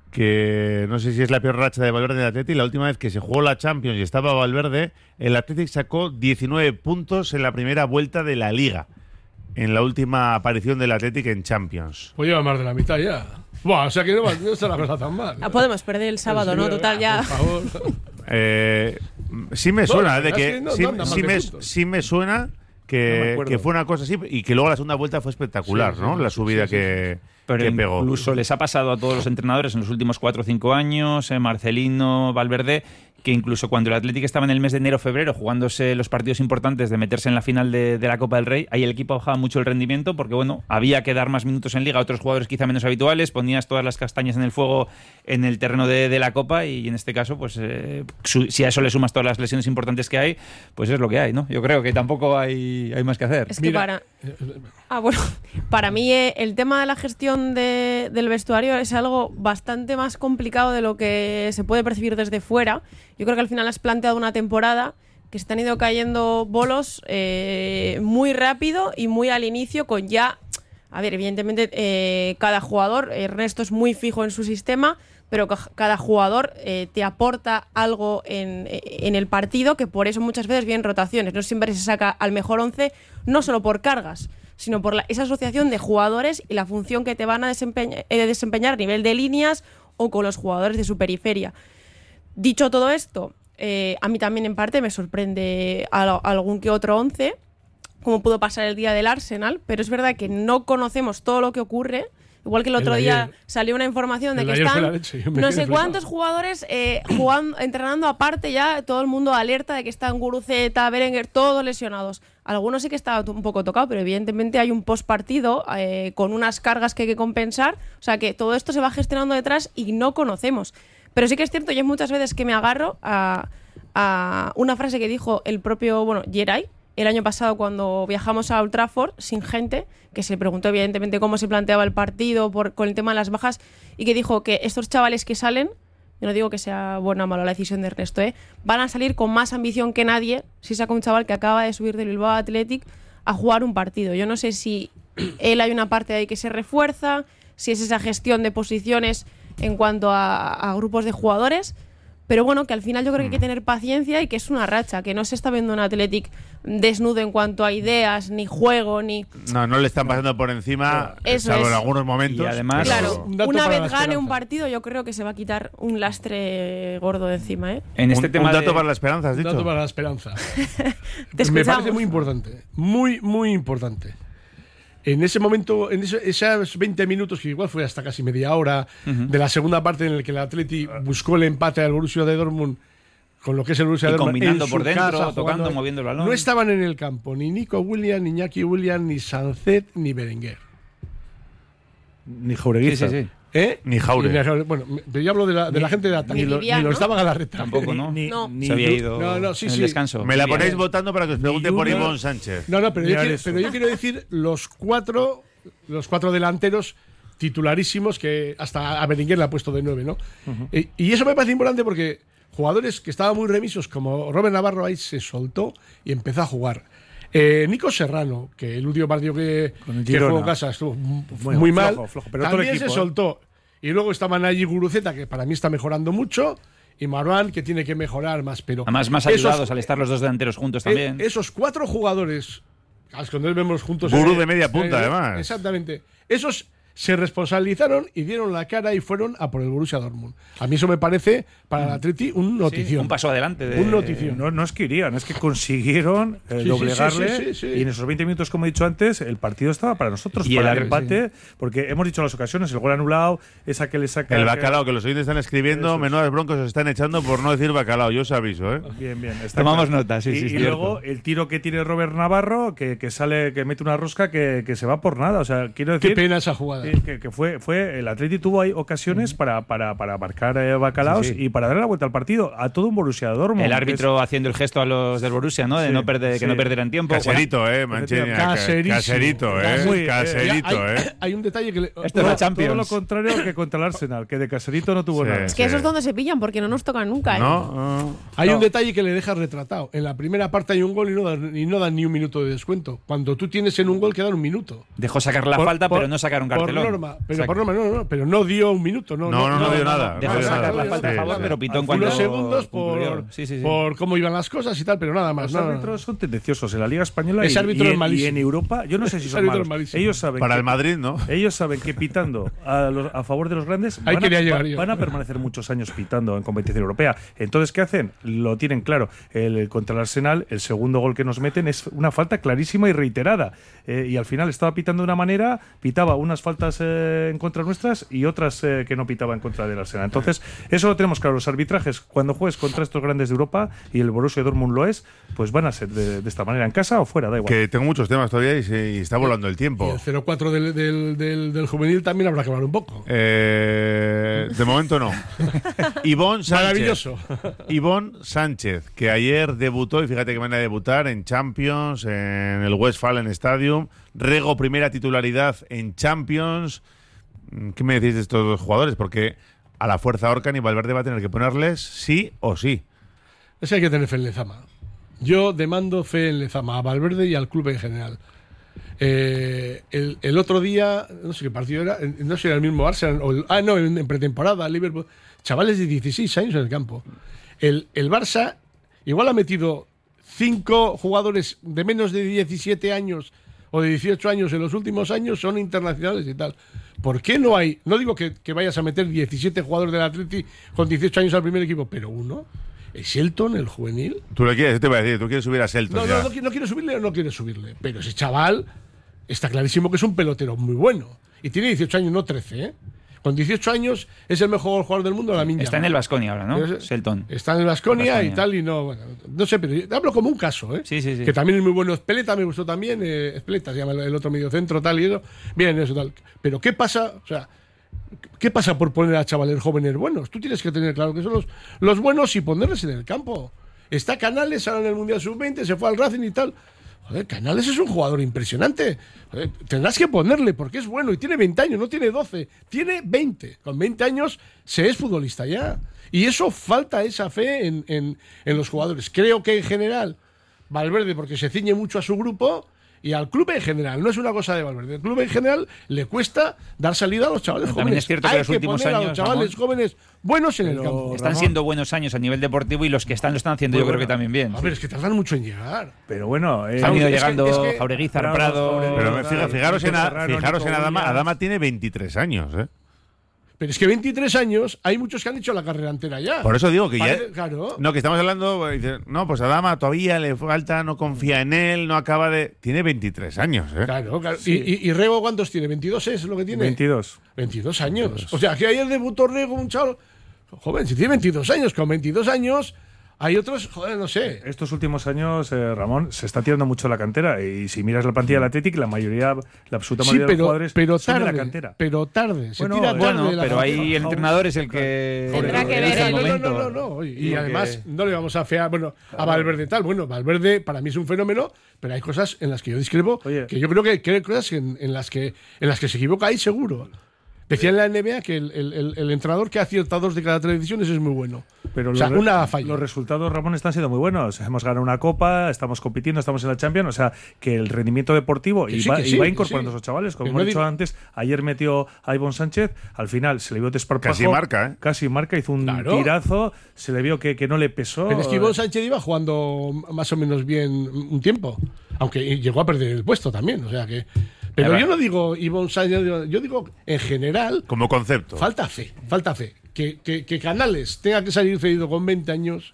que no sé si es la peor racha de Valverde del Athletic. La última vez que se jugó la Champions y estaba Valverde, el Athletic sacó diecinueve puntos en la primera vuelta de la Liga, en la última aparición del Athletic en Champions. Pues lleva más de la mitad ya. Buah, o sea que no, no está la cosa tan mal. Ah, podemos perder el sábado, ¿no? Total, ya. Por favor. Eh, sí me suena, no, de que, que no, sí, no sí, me, sí me suena que, no me que fue una cosa así y que luego la segunda vuelta fue espectacular, sí, ¿no? sí, la subida sí, sí, que, Pero que pegó. Incluso les ha pasado a todos los entrenadores en los últimos cuatro o cinco años, eh, Marcelino, Valverde, que incluso cuando el Atlético estaba en el mes de enero-febrero jugándose los partidos importantes de meterse en la final de, de la Copa del Rey, ahí el equipo bajaba mucho el rendimiento porque, bueno, había que dar más minutos en Liga a otros jugadores quizá menos habituales, ponías todas las castañas en el fuego en el terreno de, de la Copa y en este caso, pues eh, su, si a eso le sumas todas las lesiones importantes que hay, pues es lo que hay, ¿no? Yo creo que tampoco hay, hay más que hacer. Es que Mira, para... Ah, bueno, para mí eh, el tema de la gestión de, del vestuario es algo bastante más complicado de lo que se puede percibir desde fuera. Yo creo que al final has planteado una temporada que se te han ido cayendo bolos eh, muy rápido y muy al inicio con ya... A ver, evidentemente eh, cada jugador, Ernesto es muy fijo en su sistema, pero cada jugador eh, te aporta algo en, en el partido, que por eso muchas veces vienen rotaciones. No siempre se saca al mejor once, no solo por cargas, sino por la, esa asociación de jugadores y la función que te van a desempeñar, eh, desempeñar a nivel de líneas o con los jugadores de su periferia. Dicho todo esto, eh, a mí también en parte me sorprende a, a algún que otro once, como pudo pasar el día del Arsenal, pero es verdad que no conocemos todo lo que ocurre. Igual que el otro el día ayer, salió una información de que están leche, no sé cuántos jugadores eh, jugando, entrenando aparte ya, todo el mundo alerta de que están Guruceta, Berenguer, todos lesionados. Algunos sí que estaba un poco tocado, pero evidentemente hay un postpartido eh, con unas cargas que hay que compensar. O sea que todo esto se va gestionando detrás y no conocemos. Pero sí que es cierto, y hay muchas veces que me agarro a, a una frase que dijo el propio, bueno, Geray, el año pasado cuando viajamos a Old Trafford sin gente, que se preguntó evidentemente cómo se planteaba el partido por, con el tema de las bajas, y que dijo que estos chavales que salen, yo no digo que sea buena o mala la decisión de Ernesto, ¿eh? van a salir con más ambición que nadie si saca un chaval que acaba de subir del Bilbao Athletic a jugar un partido. Yo no sé si él hay una parte de ahí que se refuerza, si es esa gestión de posiciones en cuanto a, a grupos de jugadores, pero bueno, que al final yo creo que hay que tener paciencia y que es una racha, que no se está viendo un Athletic desnudo en cuanto a ideas, ni juego, ni... No, no le están pasando por encima, Eso salvo es. en algunos momentos. Y además, Claro, Un dato una para vez la gane un esperanza. partido, yo creo que se va a quitar un lastre gordo de encima, ¿eh? en este un, tema un dato de- para la esperanza, has Un dicho. dato para la esperanza. Te Me escuchamos. parece muy importante. Muy, muy importante. En ese momento, en ese- esos veinte minutos, que igual fue hasta casi media hora, de la segunda parte en la que el Atleti buscó el empate al Borussia de Dortmund, con lo que es el Borussia Y de Dortmund combinando en por su dentro, casa, tocando, jugando- moviendo el balón. No estaban en el campo ni Nico Williams, ni Iñaki Williams, ni Sancet, ni Berenguer. Ni Sí, Jaureguiza. sí, sí. ¿Eh? Ni Jaure. Ni Jaure. Bueno, me- pero yo hablo de la, de la gente de ataque. Ni Ni lo, Vivian, ni lo ¿no? estaba Galarreta. Tampoco, ¿no? Ni, No. ni- Se había ni- ido No, no, sí, en el sí. descanso. Me la Bien. ponéis votando para que os pregunte Ni por uno- Ivonne Sánchez. No, no, pero yo, Mirar quiero, eso. pero yo quiero decir los cuatro, los cuatro delanteros titularísimos que hasta a Berenguer le ha puesto de nueve, ¿no? y, y eso me parece importante porque jugadores que estaban muy remisos, como Robert Navarro, ahí se soltó y empezó a jugar. Eh, Nico Serrano, que el último partido que, Con el que Girona. jugó en casa estuvo muy, Bueno, muy flojo, mal, flojo, pero todo el también equipo, se ¿eh? soltó. Y luego estaba Nayi Guruceta, que para mí está mejorando mucho, y Marwan, que tiene que mejorar más. Pero Además, más esos- ayudados al estar los dos delanteros juntos también. eh, esos cuatro jugadores, a los que nos vemos juntos. Gurú eh, de media punta, eh, además. Exactamente. Esos se responsabilizaron y dieron la cara y fueron a por el Borussia Dortmund. A mí eso me parece, para el Atleti, un Sí, notición. un paso adelante. De, Un notición. No, no es que irían, es que consiguieron eh, Sí, sí, doblegarle sí, sí, sí, sí. y en esos veinte minutos, como he dicho antes, el partido estaba para nosotros, Y para el el empate, porque hemos dicho en las ocasiones, el gol anulado, esa que le saca... El bacalao, que los oyentes están escribiendo, Eso es. menudas broncos se están echando por no decir bacalao, yo os aviso, ¿eh? Bien, bien. está Tomamos claro. nota, sí, y, sí, es y cierto. luego el tiro que tiene Robert Navarro, que, que sale, que mete una rosca que, que se va por nada. O sea, quiero Qué decir... pena esa jugada. nada. Eh, que, que fue, fue el Atleti tuvo ahí ocasiones uh-huh. para, para, para marcar eh, bacalaos sí, sí. y para darle la vuelta al partido a todo un Borussia Dortmund. El árbitro es... haciendo el gesto a los del Borussia, ¿no? De sí, no perder, sí. que no perderan tiempo. Caserito, eh, Manchenia. Caserito, eh. Muy, caserito, hay, eh. Hay un detalle que le, esto es la Champions. Todo lo contrario que contra el Arsenal, que de Caserito no tuvo sí, nada. Es que sí. eso es donde se pillan porque no nos tocan nunca, ¿eh? No, no. Hay no. un detalle que le deja retratado. En la primera parte hay un gol y no dan, y no dan ni un minuto de descuento. Cuando tú tienes en un gol que dan un minuto. Dejó sacar la por, falta, por, pero no sacar un cartelón. Por norma, pero por norma, no, no, pero no dio un minuto. No, no, no, no, no dio nada. Dejó no sacar nada. la falta a favor, sí, pero pitó en cuanto unos segundos por, sí, sí, sí. por cómo iban las cosas y tal, pero nada más. Los nada. árbitros son tendenciosos en la Liga Española Ese y, árbitro y, es en, malísimo. y en Europa. Yo no sé si son malos. Ellos saben para que, el Madrid, ¿no? Ellos saben que pitando a, los, a favor de los grandes Ahí van, a, llegar van a permanecer muchos años pitando en competición europea. Entonces, ¿qué hacen? Lo tienen claro. El, contra el Arsenal, el segundo gol que nos meten es una falta clarísima y reiterada. Eh, y al final estaba pitando de una manera, pitaba unas faltas eh, en contra nuestras y otras eh, que no pitaba en contra del Arsenal. Entonces, eso lo tenemos claro. Los arbitrajes, cuando juegues contra estos grandes de Europa y el Borussia Dortmund lo es, pues van a ser de, de esta manera, en casa o fuera, da igual. Que tengo muchos temas todavía y, se, y está volando el tiempo. Y el cero cuatro del, del, del, del juvenil también habrá que hablar un poco. Eh, de momento no. Ivonne Sánchez. Maravilloso. Ivonne Sánchez, que ayer debutó, y fíjate que van a debutar en Champions, en el Westfalen Stadium. Rego, primera titularidad en Champions. ¿Qué me decís de estos dos jugadores? Porque a la fuerza Orcan y Valverde va a tener que ponerles sí o sí. Es que hay que tener fe en Lezama. Yo demando fe en Lezama, a Valverde y al club en general. Eh, el, el otro día, no sé qué partido era, no sé si era el mismo Arsenal, o el, ah, no, en, en pretemporada, Liverpool, chavales de dieciséis años en el campo. El, el Barça igual ha metido cinco jugadores de menos de diecisiete años o de dieciocho años en los últimos años, son internacionales y tal. ¿Por qué no hay? No digo que, que vayas a meter diecisiete jugadores del Atleti con dieciocho años al primer equipo, pero uno. ¿Es Shelton, el juvenil? Tú le quieres, te voy a decir, tú quieres subir a Shelton. No, no, no, no quiero subirle o no quiero subirle. Pero ese chaval está clarísimo que es un pelotero muy bueno. Y tiene dieciocho años, no trece, ¿eh? Con dieciocho años es el mejor jugador del mundo, la Miña. Está en el Baskonia ahora, ¿no? Shelton. Está en el Baskonia y tal, y no, bueno, no sé, pero hablo como un caso, ¿eh? Sí, sí, sí. Que también es muy bueno. Espeleta me gustó también, eh, Espeleta se llama el otro mediocentro, tal y eso. Bien, eso, tal. Pero ¿qué pasa? O sea, ¿qué pasa por poner a chavales jóvenes buenos? Tú tienes que tener claro que son los, los buenos y ponerles en el campo. Está Canales ahora en el Mundial sub veinte, se fue al Racing y tal. Joder, Canales es un jugador impresionante. Joder, tendrás que ponerle porque es bueno y tiene veinte años, no tiene doce, tiene veinte. Con veinte años se es futbolista ya. Y eso falta esa fe en, en, en los jugadores. Creo que en general Valverde, porque se ciñe mucho a su grupo y al club en general, no es una cosa de Valverde. El club en general le cuesta dar salida a los chavales Pero jóvenes. También es cierto que Hay los que últimos poner años, a los chavales Ramón, jóvenes buenos en Pero el campo. Están Ramón. siendo buenos años a nivel deportivo y los que están lo están haciendo Muy yo creo bueno. que también bien. A ver, es que tardan mucho en llegar. Pero bueno, eh, Han ido es que- llegando es que- Jauregui, Prado, Prado. Jauregui. Pero Claro, fijaros, fijaros en, Serrano, a, fijaros en Nico Adama. Williams. Adama tiene veintitrés años, ¿eh? Pero es que veintitrés años, hay muchos que han hecho la carrera entera ya. Por eso digo que Parece- ya. Claro. No, que estamos hablando. dice, No, pues Adama todavía le falta, no confía en él, no acaba de. Tiene veintitrés años, ¿eh? Claro, claro. ¿Y, y, y Rego cuántos tiene? ¿veintidós es lo que tiene? veintidós. veintidós años. O sea, que ayer debutó Rego, un chaval. Joven, si tiene veintidós años, con veintidós años, hay otros, joder, no sé. Estos últimos años, eh, Ramón, se está tirando mucho la cantera. Y si miras la plantilla del Athletic, la mayoría, la absoluta Sí, mayoría de los pero, jugadores pero son de tarde. la cantera. Pero tarde. Se Bueno, tira tarde Bueno, de la pero ahí cantera. el entrenador es el que. Tendrá que elige ver el él. No, no, momento. no, no, no. Y, y Porque- además, no le vamos a fear bueno, a Valverde tal. Bueno, Valverde para mí es un fenómeno, pero hay cosas en las que yo discrepo, Oye. que yo creo que, que hay cosas en, en las que en las que se equivoca ahí seguro. Decía en la N B A que el, el, el, el entrenador que acierta dos de cada tres decisiones es muy bueno. Pero o sea, los, re- una falla. los resultados, Ramón, están siendo muy buenos. Hemos ganado una copa, estamos compitiendo, estamos en la Champions. O sea, que el rendimiento deportivo Que y sí, va, que y sí, va que incorporando sí. a esos chavales. Como Que hemos no dicho digo- antes, ayer metió a Ivonne Sánchez. Al final se le vio desparpajo. Casi marca, ¿eh? Casi marca, hizo un Claro. tirazo. Se le vio que, que no le pesó. Pero es que Ivonne Sánchez iba jugando más o menos bien un tiempo. Aunque llegó a perder el puesto también. O sea que. Pero yo no digo Ivonne Sánchez, yo digo en general. Como concepto. Falta fe, falta fe. Que, que, que Canales tenga que salir cedido con veinte años.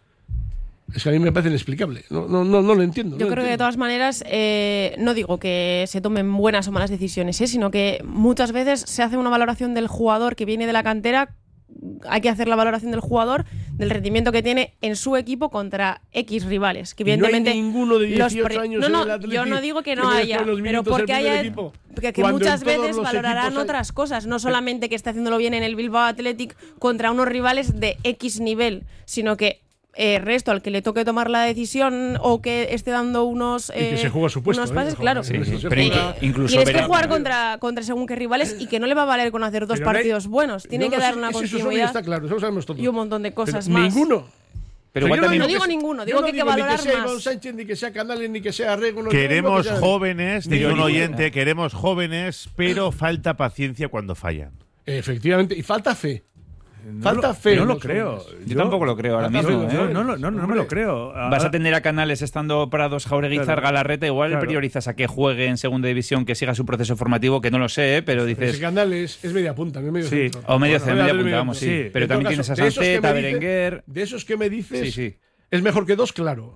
Es que a mí me parece inexplicable. No, no, no, no lo entiendo. Yo no lo creo que de entiendo. todas maneras, eh, no digo que se tomen buenas o malas decisiones, ¿eh? Sino que muchas veces se hace una valoración del jugador que viene de la cantera. Hay que hacer la valoración del jugador, del rendimiento que tiene en su equipo contra X rivales. Que Y no hay evidentemente ninguno de los dieciocho pre- años no, en no, el Atleti yo no digo que que no merezca haya, los pero minutos del porque primer haya, equipo. que, que Cuando muchas en todos veces los valorarán equipos hay- otras cosas, no solamente que esté haciéndolo bien en el Bilbao Athletic contra unos rivales de X nivel, sino que el resto al que le toque tomar la decisión o que esté dando unos, Y que eh, se juega su puesto, unos ¿eh? pases, Joder, claro. sí, sí, Y pero que incluso tienes que verá- jugar contra, contra según qué rivales y que no le va a valer con hacer dos Pero no hay- partidos buenos. Tiene No, que no, dar sí, una eso solo ya continuidad está claro, eso lo sabemos todos. y un montón de cosas Pero más. Ninguno. Pero Pero igual yo también- No que digo se- ninguno, yo digo no que hay que digo ni valorar que sea más. Iván Sánchez, ni que sea Canales, ni que sea Rego. no, Queremos no, que sea- jóvenes, Ni dice un ninguno. oyente, queremos jóvenes, pero falta paciencia cuando fallan. Efectivamente, y falta fe. No Falta lo- fe. No en lo los creo. jóvenes. Yo tampoco lo creo ahora Falta mismo. fe, ¿eh? No, no, no, no, no me lo creo. Vas a tener a Canales estando Prados, Jaureguizar, Claro. Galarreta, igual Claro. priorizas a que juegue en segunda división, que siga su proceso formativo, que no lo sé, ¿eh? pero Ese dices... Canales es media punta, no es medio Sí. centro. O medio Bueno, centro, media medio punta, vamos, sí. centro. Pero En también todo tienes a caso, de esos que Sancet, me a dice- Berenguer... De esos que me dices, Sí, sí. es mejor que dos, claro.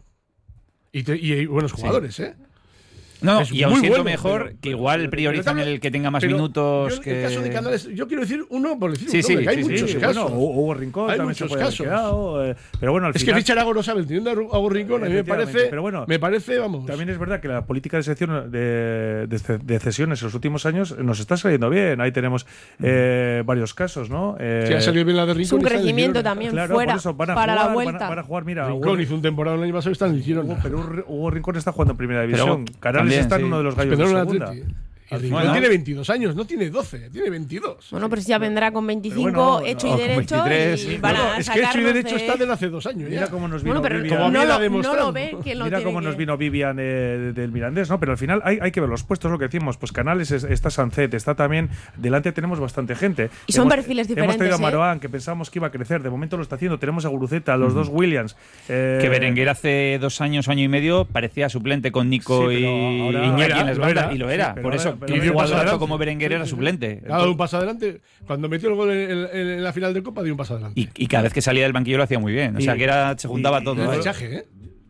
Y, te- y hay buenos jugadores, ¿eh? No, Es y aún muy siendo bueno, mejor, pero- que igual pero- priorizan pero- el que tenga más pero minutos yo, que... En el caso de Canales, yo quiero decir uno por decir Sí, un sí, nombre, que hay sí, sí, muchos sí, casos. Bueno, Hugo Rincón Hay también se muchos puede haber casos. quedado, eh, pero bueno, al Es que final, fichar a Gorosabel teniendo a Hugo Rincón, a mí me Efectivamente, parece, pero bueno, me parece, vamos. también es verdad que la política de selección de, de, de cesiones en los últimos años nos está saliendo bien. Ahí tenemos eh, varios casos, ¿no? Eh, Si ha salido bien la de Es Rincón. un y está en el crecimiento Girona. también claro, fuera por eso van a para jugar, la van a- vuelta. Van a, jugar, mira, Rincón Hugo, hizo un temporada el año pasado y está en el Girona. Hugo- pero Hugo- Hugo Rincón está jugando en primera Pero división. Canales también, está en sí. uno de los gallos Pero de no en segunda. Atleti. Y Al Rincón Bueno. tiene veintidós años, no tiene doce, tiene veintidós. Bueno, pero si ya vendrá con veinticinco, bueno, hecho no, y con derecho, veintitrés, y sí. van No, a es que hecho y sacarnos derecho de- está desde hace dos años. Mira ya. cómo nos vino Bueno, pero Vivian. Como no, viene lo, no demostrando. lo ve, que lo Mira tiene cómo nos que- vino Vivian eh, del Mirandés, ¿no? Pero al final hay, hay que ver los puestos, lo que decimos. Pues Canales, es- está Sancet, está también. Delante tenemos bastante gente. Y son Hemos- perfiles Hemos diferentes, traído a ¿eh? Maroán, que pensábamos que iba a crecer. De momento lo está haciendo. Tenemos a Guruceta, los dos Williams. eh, Que Berenguer hace dos años, año y medio, parecía suplente con Nico Sí, pero y ahora- Iñaki Era, en las lo bandas, era. y lo era. Sí, pero Por ahora- eso, pero y dio un un paso jugadorazo adelante. como Berenguer era Sí, sí, suplente. Ha dado un paso adelante. Cuando metió el gol en, en- en la final de Copa, dio un paso adelante. Y, y cada vez que salía del banquillo lo hacía muy bien. O sea, Y- que era, se juntaba y- todo. es ¿eh? fichaje, ¿eh?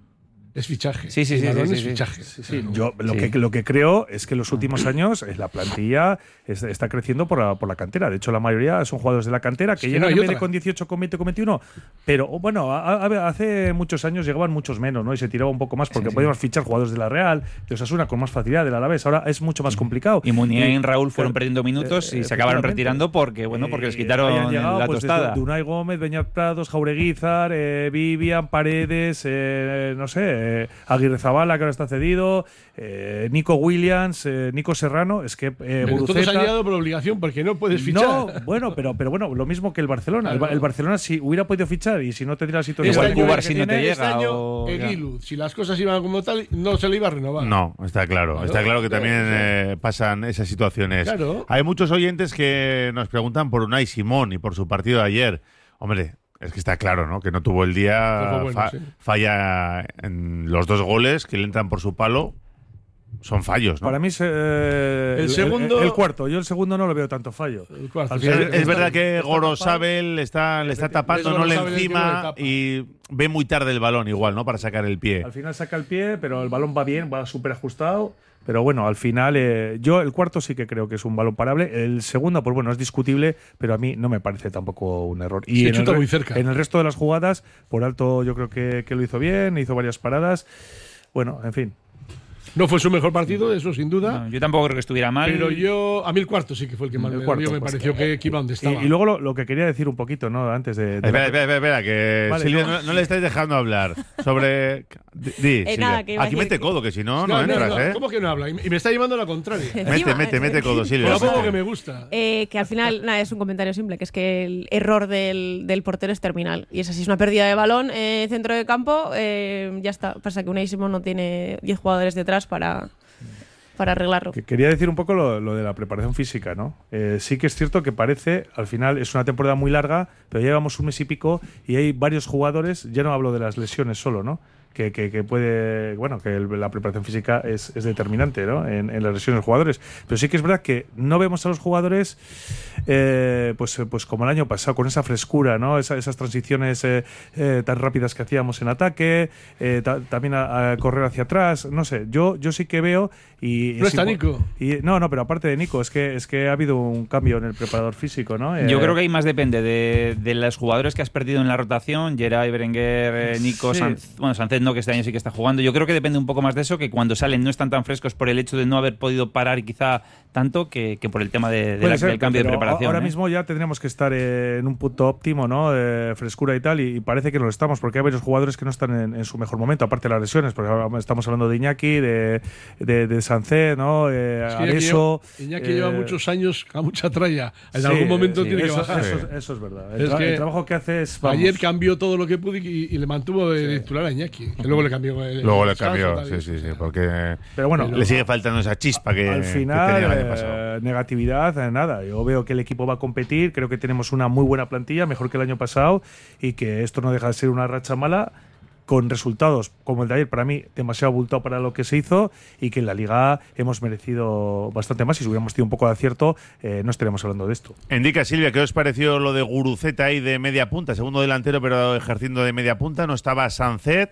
Es fichaje. Sí, sí, sí, Marrón sí, es sí, sí. fichaje. Sí, yo lo, Sí. que, lo que creo es que en los últimos años eh, la plantilla es- está creciendo por la, por la cantera. De hecho, la mayoría son jugadores de la cantera que que llegan no hay en vez de otra. con dieciocho, con veinte, con veintiuno. Pero oh, bueno, a- a- hace muchos años llegaban muchos menos, ¿no? Y se tiraba un poco más porque Sí, sí. podíamos fichar jugadores de la Real, de Osasuna con más facilidad, del Alavés. Ahora es mucho más complicado. Y Muniain y Raúl claro, fueron perdiendo minutos eh, y se acabaron efectivamente. retirando porque, bueno, porque les Eh, quitaron hayan llegado, la pues, desde tostada. de Unai Gómez, Beñat Prados, Jaureguizar, eh, Vivian, Paredes, eh, no sé, eh, Aguirre Zabala, que ahora está cedido, eh, Nico Williams, eh, Nico Serrano, es que eh, Pero todos Guruceta- han llegado por obligación porque no puedes fichar. No, bueno, pero, pero bueno, lo mismo que el Barcelona. El, Ba- el Barcelona, si hubiera podido fichar y si no tendría la situación Este Igual año, Cubar que si no te tiene, llega, este año, o- Eguilu, si las cosas iban como tal, no se le iba a renovar. No, está claro. Claro, está claro que claro, también claro. eh, pasan esas situaciones. Claro. Hay muchos oyentes que nos preguntan por Unai Simón y por su partido de ayer. Hombre, es que está claro, ¿no? Que no tuvo el día. No fue bueno, fa- sí. Falla en los dos goles que le entran por su palo. Son fallos, ¿no? Para mí es, eh, El segundo- el, cuarto. Yo el segundo no lo veo tanto fallo. El cuarto. Al Sí, final Es, es está- verdad que está Gorosabel está, le está tapando, es no le Gorosabel el que no le encima tapa. y ve muy tarde el balón igual, ¿no? Para sacar el pie. Al final saca el pie, pero el balón va bien, va súper ajustado. Pero bueno, al final, eh, yo el cuarto sí que creo que es un balón parable. El segundo, pues bueno, es discutible, pero a mí no me parece tampoco un error. Y Se en, el, chuta re- muy cerca. en el resto de las jugadas, por alto, yo creo que, que lo hizo bien, hizo varias paradas. Bueno, en fin. No fue su mejor partido, eso sin duda. No, yo tampoco creo que estuviera mal. Pero yo, a mí el cuarto sí que fue el que más El me cuarto, dolió, me pues, pareció que, que iba donde Y, estaba. y luego lo, lo que quería decir un poquito, ¿no? Antes de. de Espera, la- espera, espera, espera, que Vale, Silvia no. no, no le estáis dejando hablar sobre. Di, di, Silvia. nada, que iba a Aquí decir mete que- codo, que si no, no, no, entras, no, ¿eh? ¿cómo que no habla? Y me y me está llevando a la contraria. Mete, Encima, mete, mete codo, Con Silvia. lo poco que me gusta. Eh, que al final, nada, es un comentario simple, que es que el error del, del portero es terminal. Y es así, es una pérdida de balón, eh, centro de campo, eh, ya está. Pasa que Unai Simón no tiene diez jugadores detrás para, para arreglarlo. Que quería decir un poco lo, lo de la preparación física, ¿no? Eh, sí que es cierto que parece, al final es una temporada muy larga, pero ya llevamos un mes y pico y hay varios jugadores, ya no hablo de las lesiones solo, ¿no? Que, que, que puede, bueno, que el- la preparación física es, es determinante, ¿no? En, en las lesiones de los jugadores. Pero sí que es verdad que no vemos a los jugadores, eh, pues, pues como el año pasado, con esa frescura, ¿no? Esa- esas transiciones eh, eh, tan rápidas que hacíamos en ataque, eh, ta- también a, a correr hacia atrás, no sé. Yo, yo sí que veo Y no es está impo- Nico. Y, no, no, pero aparte de Nico, es que, es que ha habido un cambio en el preparador físico, ¿no? Yo Eh, creo que ahí más depende de, de los jugadores que has perdido en la rotación, Geray, Berenguer, eh, Nico, Sí. Sanz, bueno, Sánchez no, que este año sí que está jugando. Yo creo que depende un poco más de eso, que cuando salen no están tan frescos por el hecho de no haber podido parar quizá tanto que, que por el tema de, de Puede la- ser, del cambio de pero preparación. Ahora ¿eh? mismo ya tendríamos que estar eh, en un punto óptimo, ¿no? Eh, frescura y tal, y, y parece que no lo estamos, porque hay varios jugadores que no están en, en su mejor momento, aparte de las lesiones, porque ahora estamos hablando de Iñaki, de, de, de Sancet, ¿no? Eh, Es que Iñaki Areso, lleva, Iñaki eh, lleva muchos años a mucha tralla. En sí, algún momento sí, tiene eso, que bajar. Eso, eso es verdad. El, Es tra- que el trabajo que hace es. vamos, Ayer cambió todo lo que pudo y, y le mantuvo de titular a Iñaki. Que luego le cambió. El, Luego el le descanso, cambió, tal, sí, sí, sí, porque Pero bueno, le sigue faltando esa chispa que, al que final, tenía el año eh, pasado. negatividad, eh, nada. Yo veo que el equipo va a competir, creo que tenemos una muy buena plantilla, mejor que el año pasado, y que esto no deja de ser una racha mala, con resultados como el de ayer, para mí, demasiado abultado para lo que se hizo, y que en la Liga hemos merecido bastante más, y si hubiéramos tenido un poco de acierto, eh, no estaríamos hablando de esto. Indica, Silvia, ¿qué os pareció lo de Guruceta ahí de media punta? Segundo delantero, pero ejerciendo de media punta. No estaba Sancet,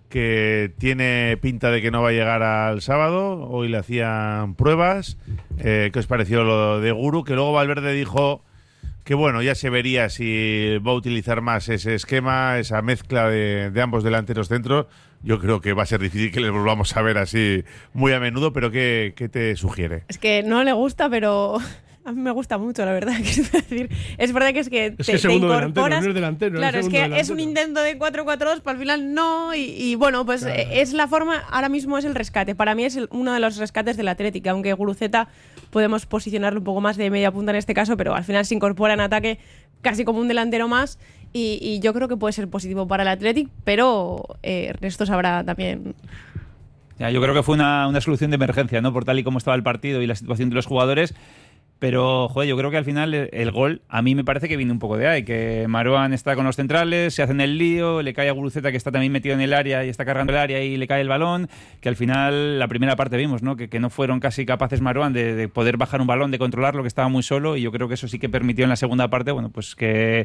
que tiene pinta de que no va a llegar al sábado. Hoy le hacían pruebas. Eh, ¿Qué os pareció lo de Guru? Que luego Valverde dijo que bueno, ya se vería si va a utilizar más ese esquema, esa mezcla de, de ambos delanteros centros. Yo creo que va a ser difícil que les volvamos a ver así muy a menudo, pero ¿qué, qué te sugiere? Es que no le gusta, pero a mí me gusta mucho, la verdad. Es decir, es verdad que es que Es te, que te segundo incorporas. delantero, no es delantero, claro, es es que segundo es un intento de cuatro cuatro dos, pero al final no. Y, y bueno, pues Claro. eh, es la forma. Ahora mismo es el rescate. Para mí es el- uno de los rescates del Atlético, aunque Guruceta podemos posicionarlo un poco más de media punta en este caso, pero al final se incorpora en ataque casi como un delantero más. Y, y yo creo que puede ser positivo para el Athletic, pero eh, Ernesto sabrá también. Ya, yo creo que fue una, una solución de emergencia, ¿no? Por tal y como estaba el partido y la situación de los jugadores. Pero, joder, yo creo que al final el, el gol a mí me parece que viene un poco de ahí, que Marouane está con los centrales, se hacen el lío, le cae a Guruceta, que está también metido en el área y está cargando el área y le cae el balón, que al final la primera parte vimos, ¿no? Que, que no fueron casi capaces Marouane de, de poder bajar un balón, de controlarlo, que estaba muy solo, y yo creo que eso sí que permitió en la segunda parte, bueno, pues que...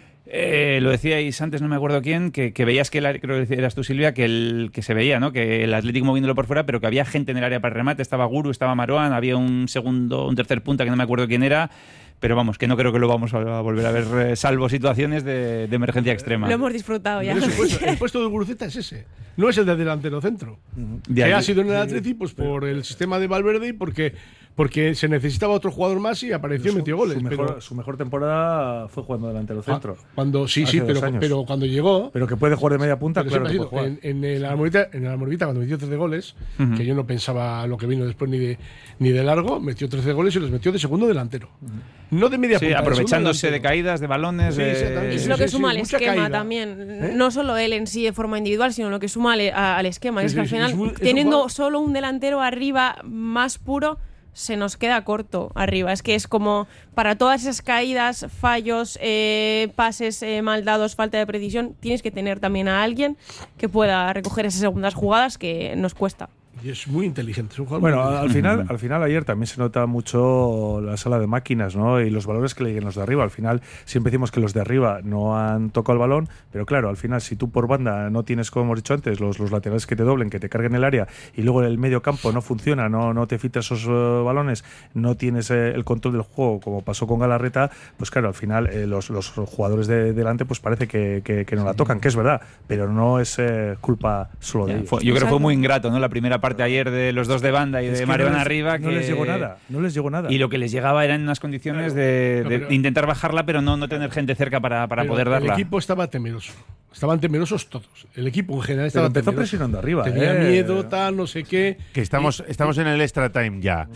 Eh, lo decíais antes, no me acuerdo quién, que, que veías que, el, creo que eras tú, Silvia, que, el, que se veía, ¿no? Que el Atlético moviéndolo por fuera, pero que había gente en el área para el remate, estaba Guru, estaba Marouane, había un segundo, un tercer punta que no me acuerdo quién era, pero vamos, que no creo que lo vamos a volver a ver, eh, salvo situaciones de, de emergencia extrema. Lo hemos disfrutado ya. Pero es el, puesto, el puesto de Guruceta es ese, no es el de delantero centro. De que ahí- ha sido en el Atleti pues, por el sistema de Valverde y porque, porque se necesitaba otro jugador más y apareció y Su- metió goles. Su pero mejor, su mejor temporada fue jugando delantero centro. Ah, cuando sí, Hace sí, dos pero, años. pero cuando llegó. Pero que puede jugar de media punta, Pero claro que siempre puede ha jugar. sido. En, en el Almorita, en el Almorita, cuando metió trece goles, Ujú. que yo no pensaba lo que vino después ni de, ni de largo, metió trece goles y los metió de segundo delantero. No de media Sí, punta. de aprovechándose segundo de delantero. caídas, de balones. Sí, de- exactamente. Es lo Sí, que sí, suma sí, al mucha esquema caída. también. ¿Eh? No solo él en sí de forma individual, sino lo que suma al, a- al esquema. Sí, es sí, que al sí, final, es un- es un teniendo jugador- solo un delantero arriba más puro, se nos queda corto arriba. Es que es como para todas esas caídas, fallos, eh, pases eh, mal dados, falta de precisión, tienes que tener también a alguien que pueda recoger esas segundas jugadas que nos cuesta. Y es muy inteligente. Es un jugador Bueno, muy al inteligente. final, al final ayer también se nota mucho la sala de máquinas, ¿no? Y los valores que le lleguen los de arriba. Al final siempre decimos que los de arriba no han tocado el balón, pero claro, al final si tú por banda no tienes, como hemos dicho antes, los, los laterales que te doblen, que te carguen el área, y luego el medio campo no funciona, no, no te filtras esos eh, balones, no tienes eh, el control del juego, como pasó con Galarreta, pues claro, al final eh, los, los jugadores de delante pues parece que, que, que no la tocan, que es verdad, pero no es eh, culpa solo de Ya, ellos. fue- yo creo que fue muy ingrato, ¿no? La primera parte ayer de los dos de banda y Es de que Marouane no les- arriba. no que- les llegó nada, no les llegó nada. Y lo que les llegaba era en unas condiciones de, No, de pero- intentar bajarla, pero no, no tener gente cerca para, para Pero poder darla. El equipo estaba temeroso. Estaban temerosos todos. El equipo en general Pero estaba empezó temeroso. presionando arriba, Tenía ¿eh? miedo, tal, no sé qué. Que estamos, estamos en el extra time ya.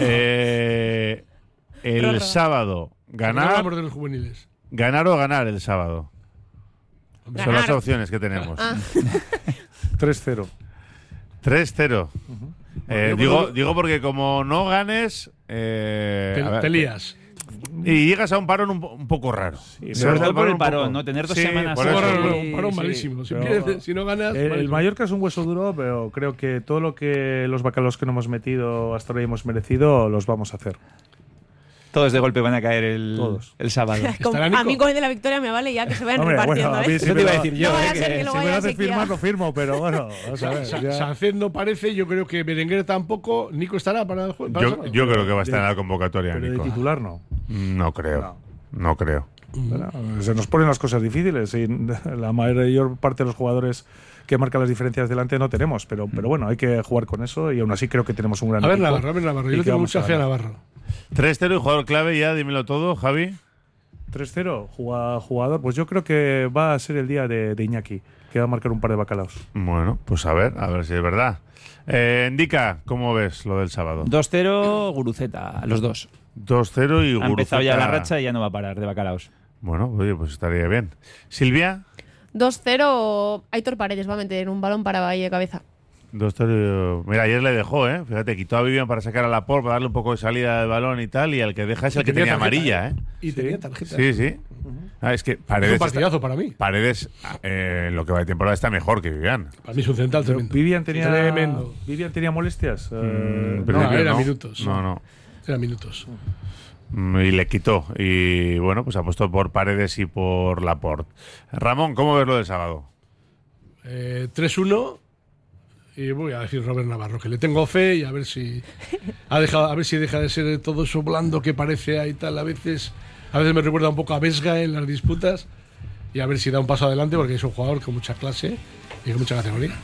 Eh, el Prórroga. sábado, No ganar, hablamos de los juveniles. ganar o ganar el sábado. Son Ganar. las opciones que tenemos. Ah. tres cero. tres cero. Eh, Yo digo, creo- digo porque como no ganes, eh, Te, a ver, te lías. y llegas a un parón un, un poco raro. Sobre Llegas todo al por el un poco- parón, ¿no? Tener dos Sí, semanas por Un eso. así. parón, un parón sí. malísimo. Si, Pero- pierdes- si no ganas. El, el malísimo. Mallorca es un hueso duro, pero creo que todo lo que los bacalos que no hemos metido hasta ahora y hemos merecido los vamos a hacer. Todos de golpe van a caer el, Todos. el sábado. Con- a mí con el de la victoria me vale ya que se vayan Hombre, repartiendo. bueno, a mí ¿eh? sí Eso me te iba a lo- decir yo, No vaya eh, a ser que- que lo Si me vaya lo a haces sequía. firmar, lo firmo, pero bueno, vamos a ver. Sa- ya- Sánchez no parece, yo creo que Berenguer tampoco. Nico estará para el juego. Yo, yo creo que va a estar en la convocatoria, Pero de Nico. titular no. No creo. No creo. Bueno, se nos ponen las cosas difíciles y la mayor parte de los jugadores que marcan las diferencias delante no tenemos, pero, pero bueno, hay que jugar con eso y aún así creo que tenemos un gran A ver, equipo. Navarro, a ver, Navarro. y Yo le que tengo vamos mucha fe a ganar. Navarro. tres cero y jugador clave ya, dímelo todo, Javi. tres cero, juga- jugador, pues yo creo que va a ser el día de, de Iñaki, que va a marcar un par de bacalaos. Bueno, pues a ver, a ver si es verdad. Eh, Indica, ¿cómo ves lo del sábado? dos cero, Guruceta, los dos. dos cero y Ha empezado ya Guruceta. la racha y ya no va a parar de bacalaos. Bueno, oye, pues estaría bien. Silvia, dos cero, Aitor Paredes va a meter un balón para Valle de cabeza. dos cero. Mira, ayer le dejó, ¿eh? Fíjate, quitó a Vivian para sacar a la por, para darle un poco de salida del balón y tal, y al que deja es el que tenía amarilla, ¿eh? Y tenía tarjeta. Sí, sí. Ah, es que Es Paredes, un partidazo está- para mí. Paredes eh, en lo que va de temporada está mejor que Vivian. Para mí es un central Pero tremendo. Vivian tenía, Tremendo. Vivian tenía molestias. eh, Mm, No, principio era no. minutos. No, no. Era minutos. Mm, Y le quitó. Y bueno, pues apostó por Paredes y por Laporte. Ramón, ¿cómo ves lo del sábado? Eh, tres uno. Y voy a decir Robert Navarro, que le tengo fe y a ver si ha dejado, a ver si deja de ser todo eso blando que parece ahí tal. A veces, a veces me recuerda un poco a Vesga en las disputas. Y a ver si da un paso adelante porque es un jugador con mucha clase y con mucha categoría.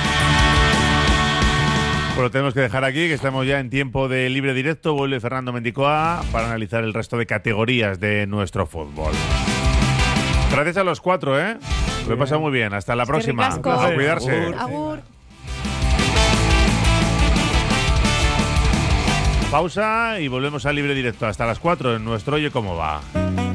Pues lo tenemos que dejar aquí, que estamos ya en tiempo de libre directo. Vuelve Fernando Mendicoa para analizar el resto de categorías de nuestro fútbol. Gracias a los cuatro, ¿eh? Lo he pasado muy bien. Hasta la Es que próxima. ricasco. A cuidarse. Agur. Agur. Pausa y volvemos al libre directo hasta las cuatro en nuestro Oye Cómo Va.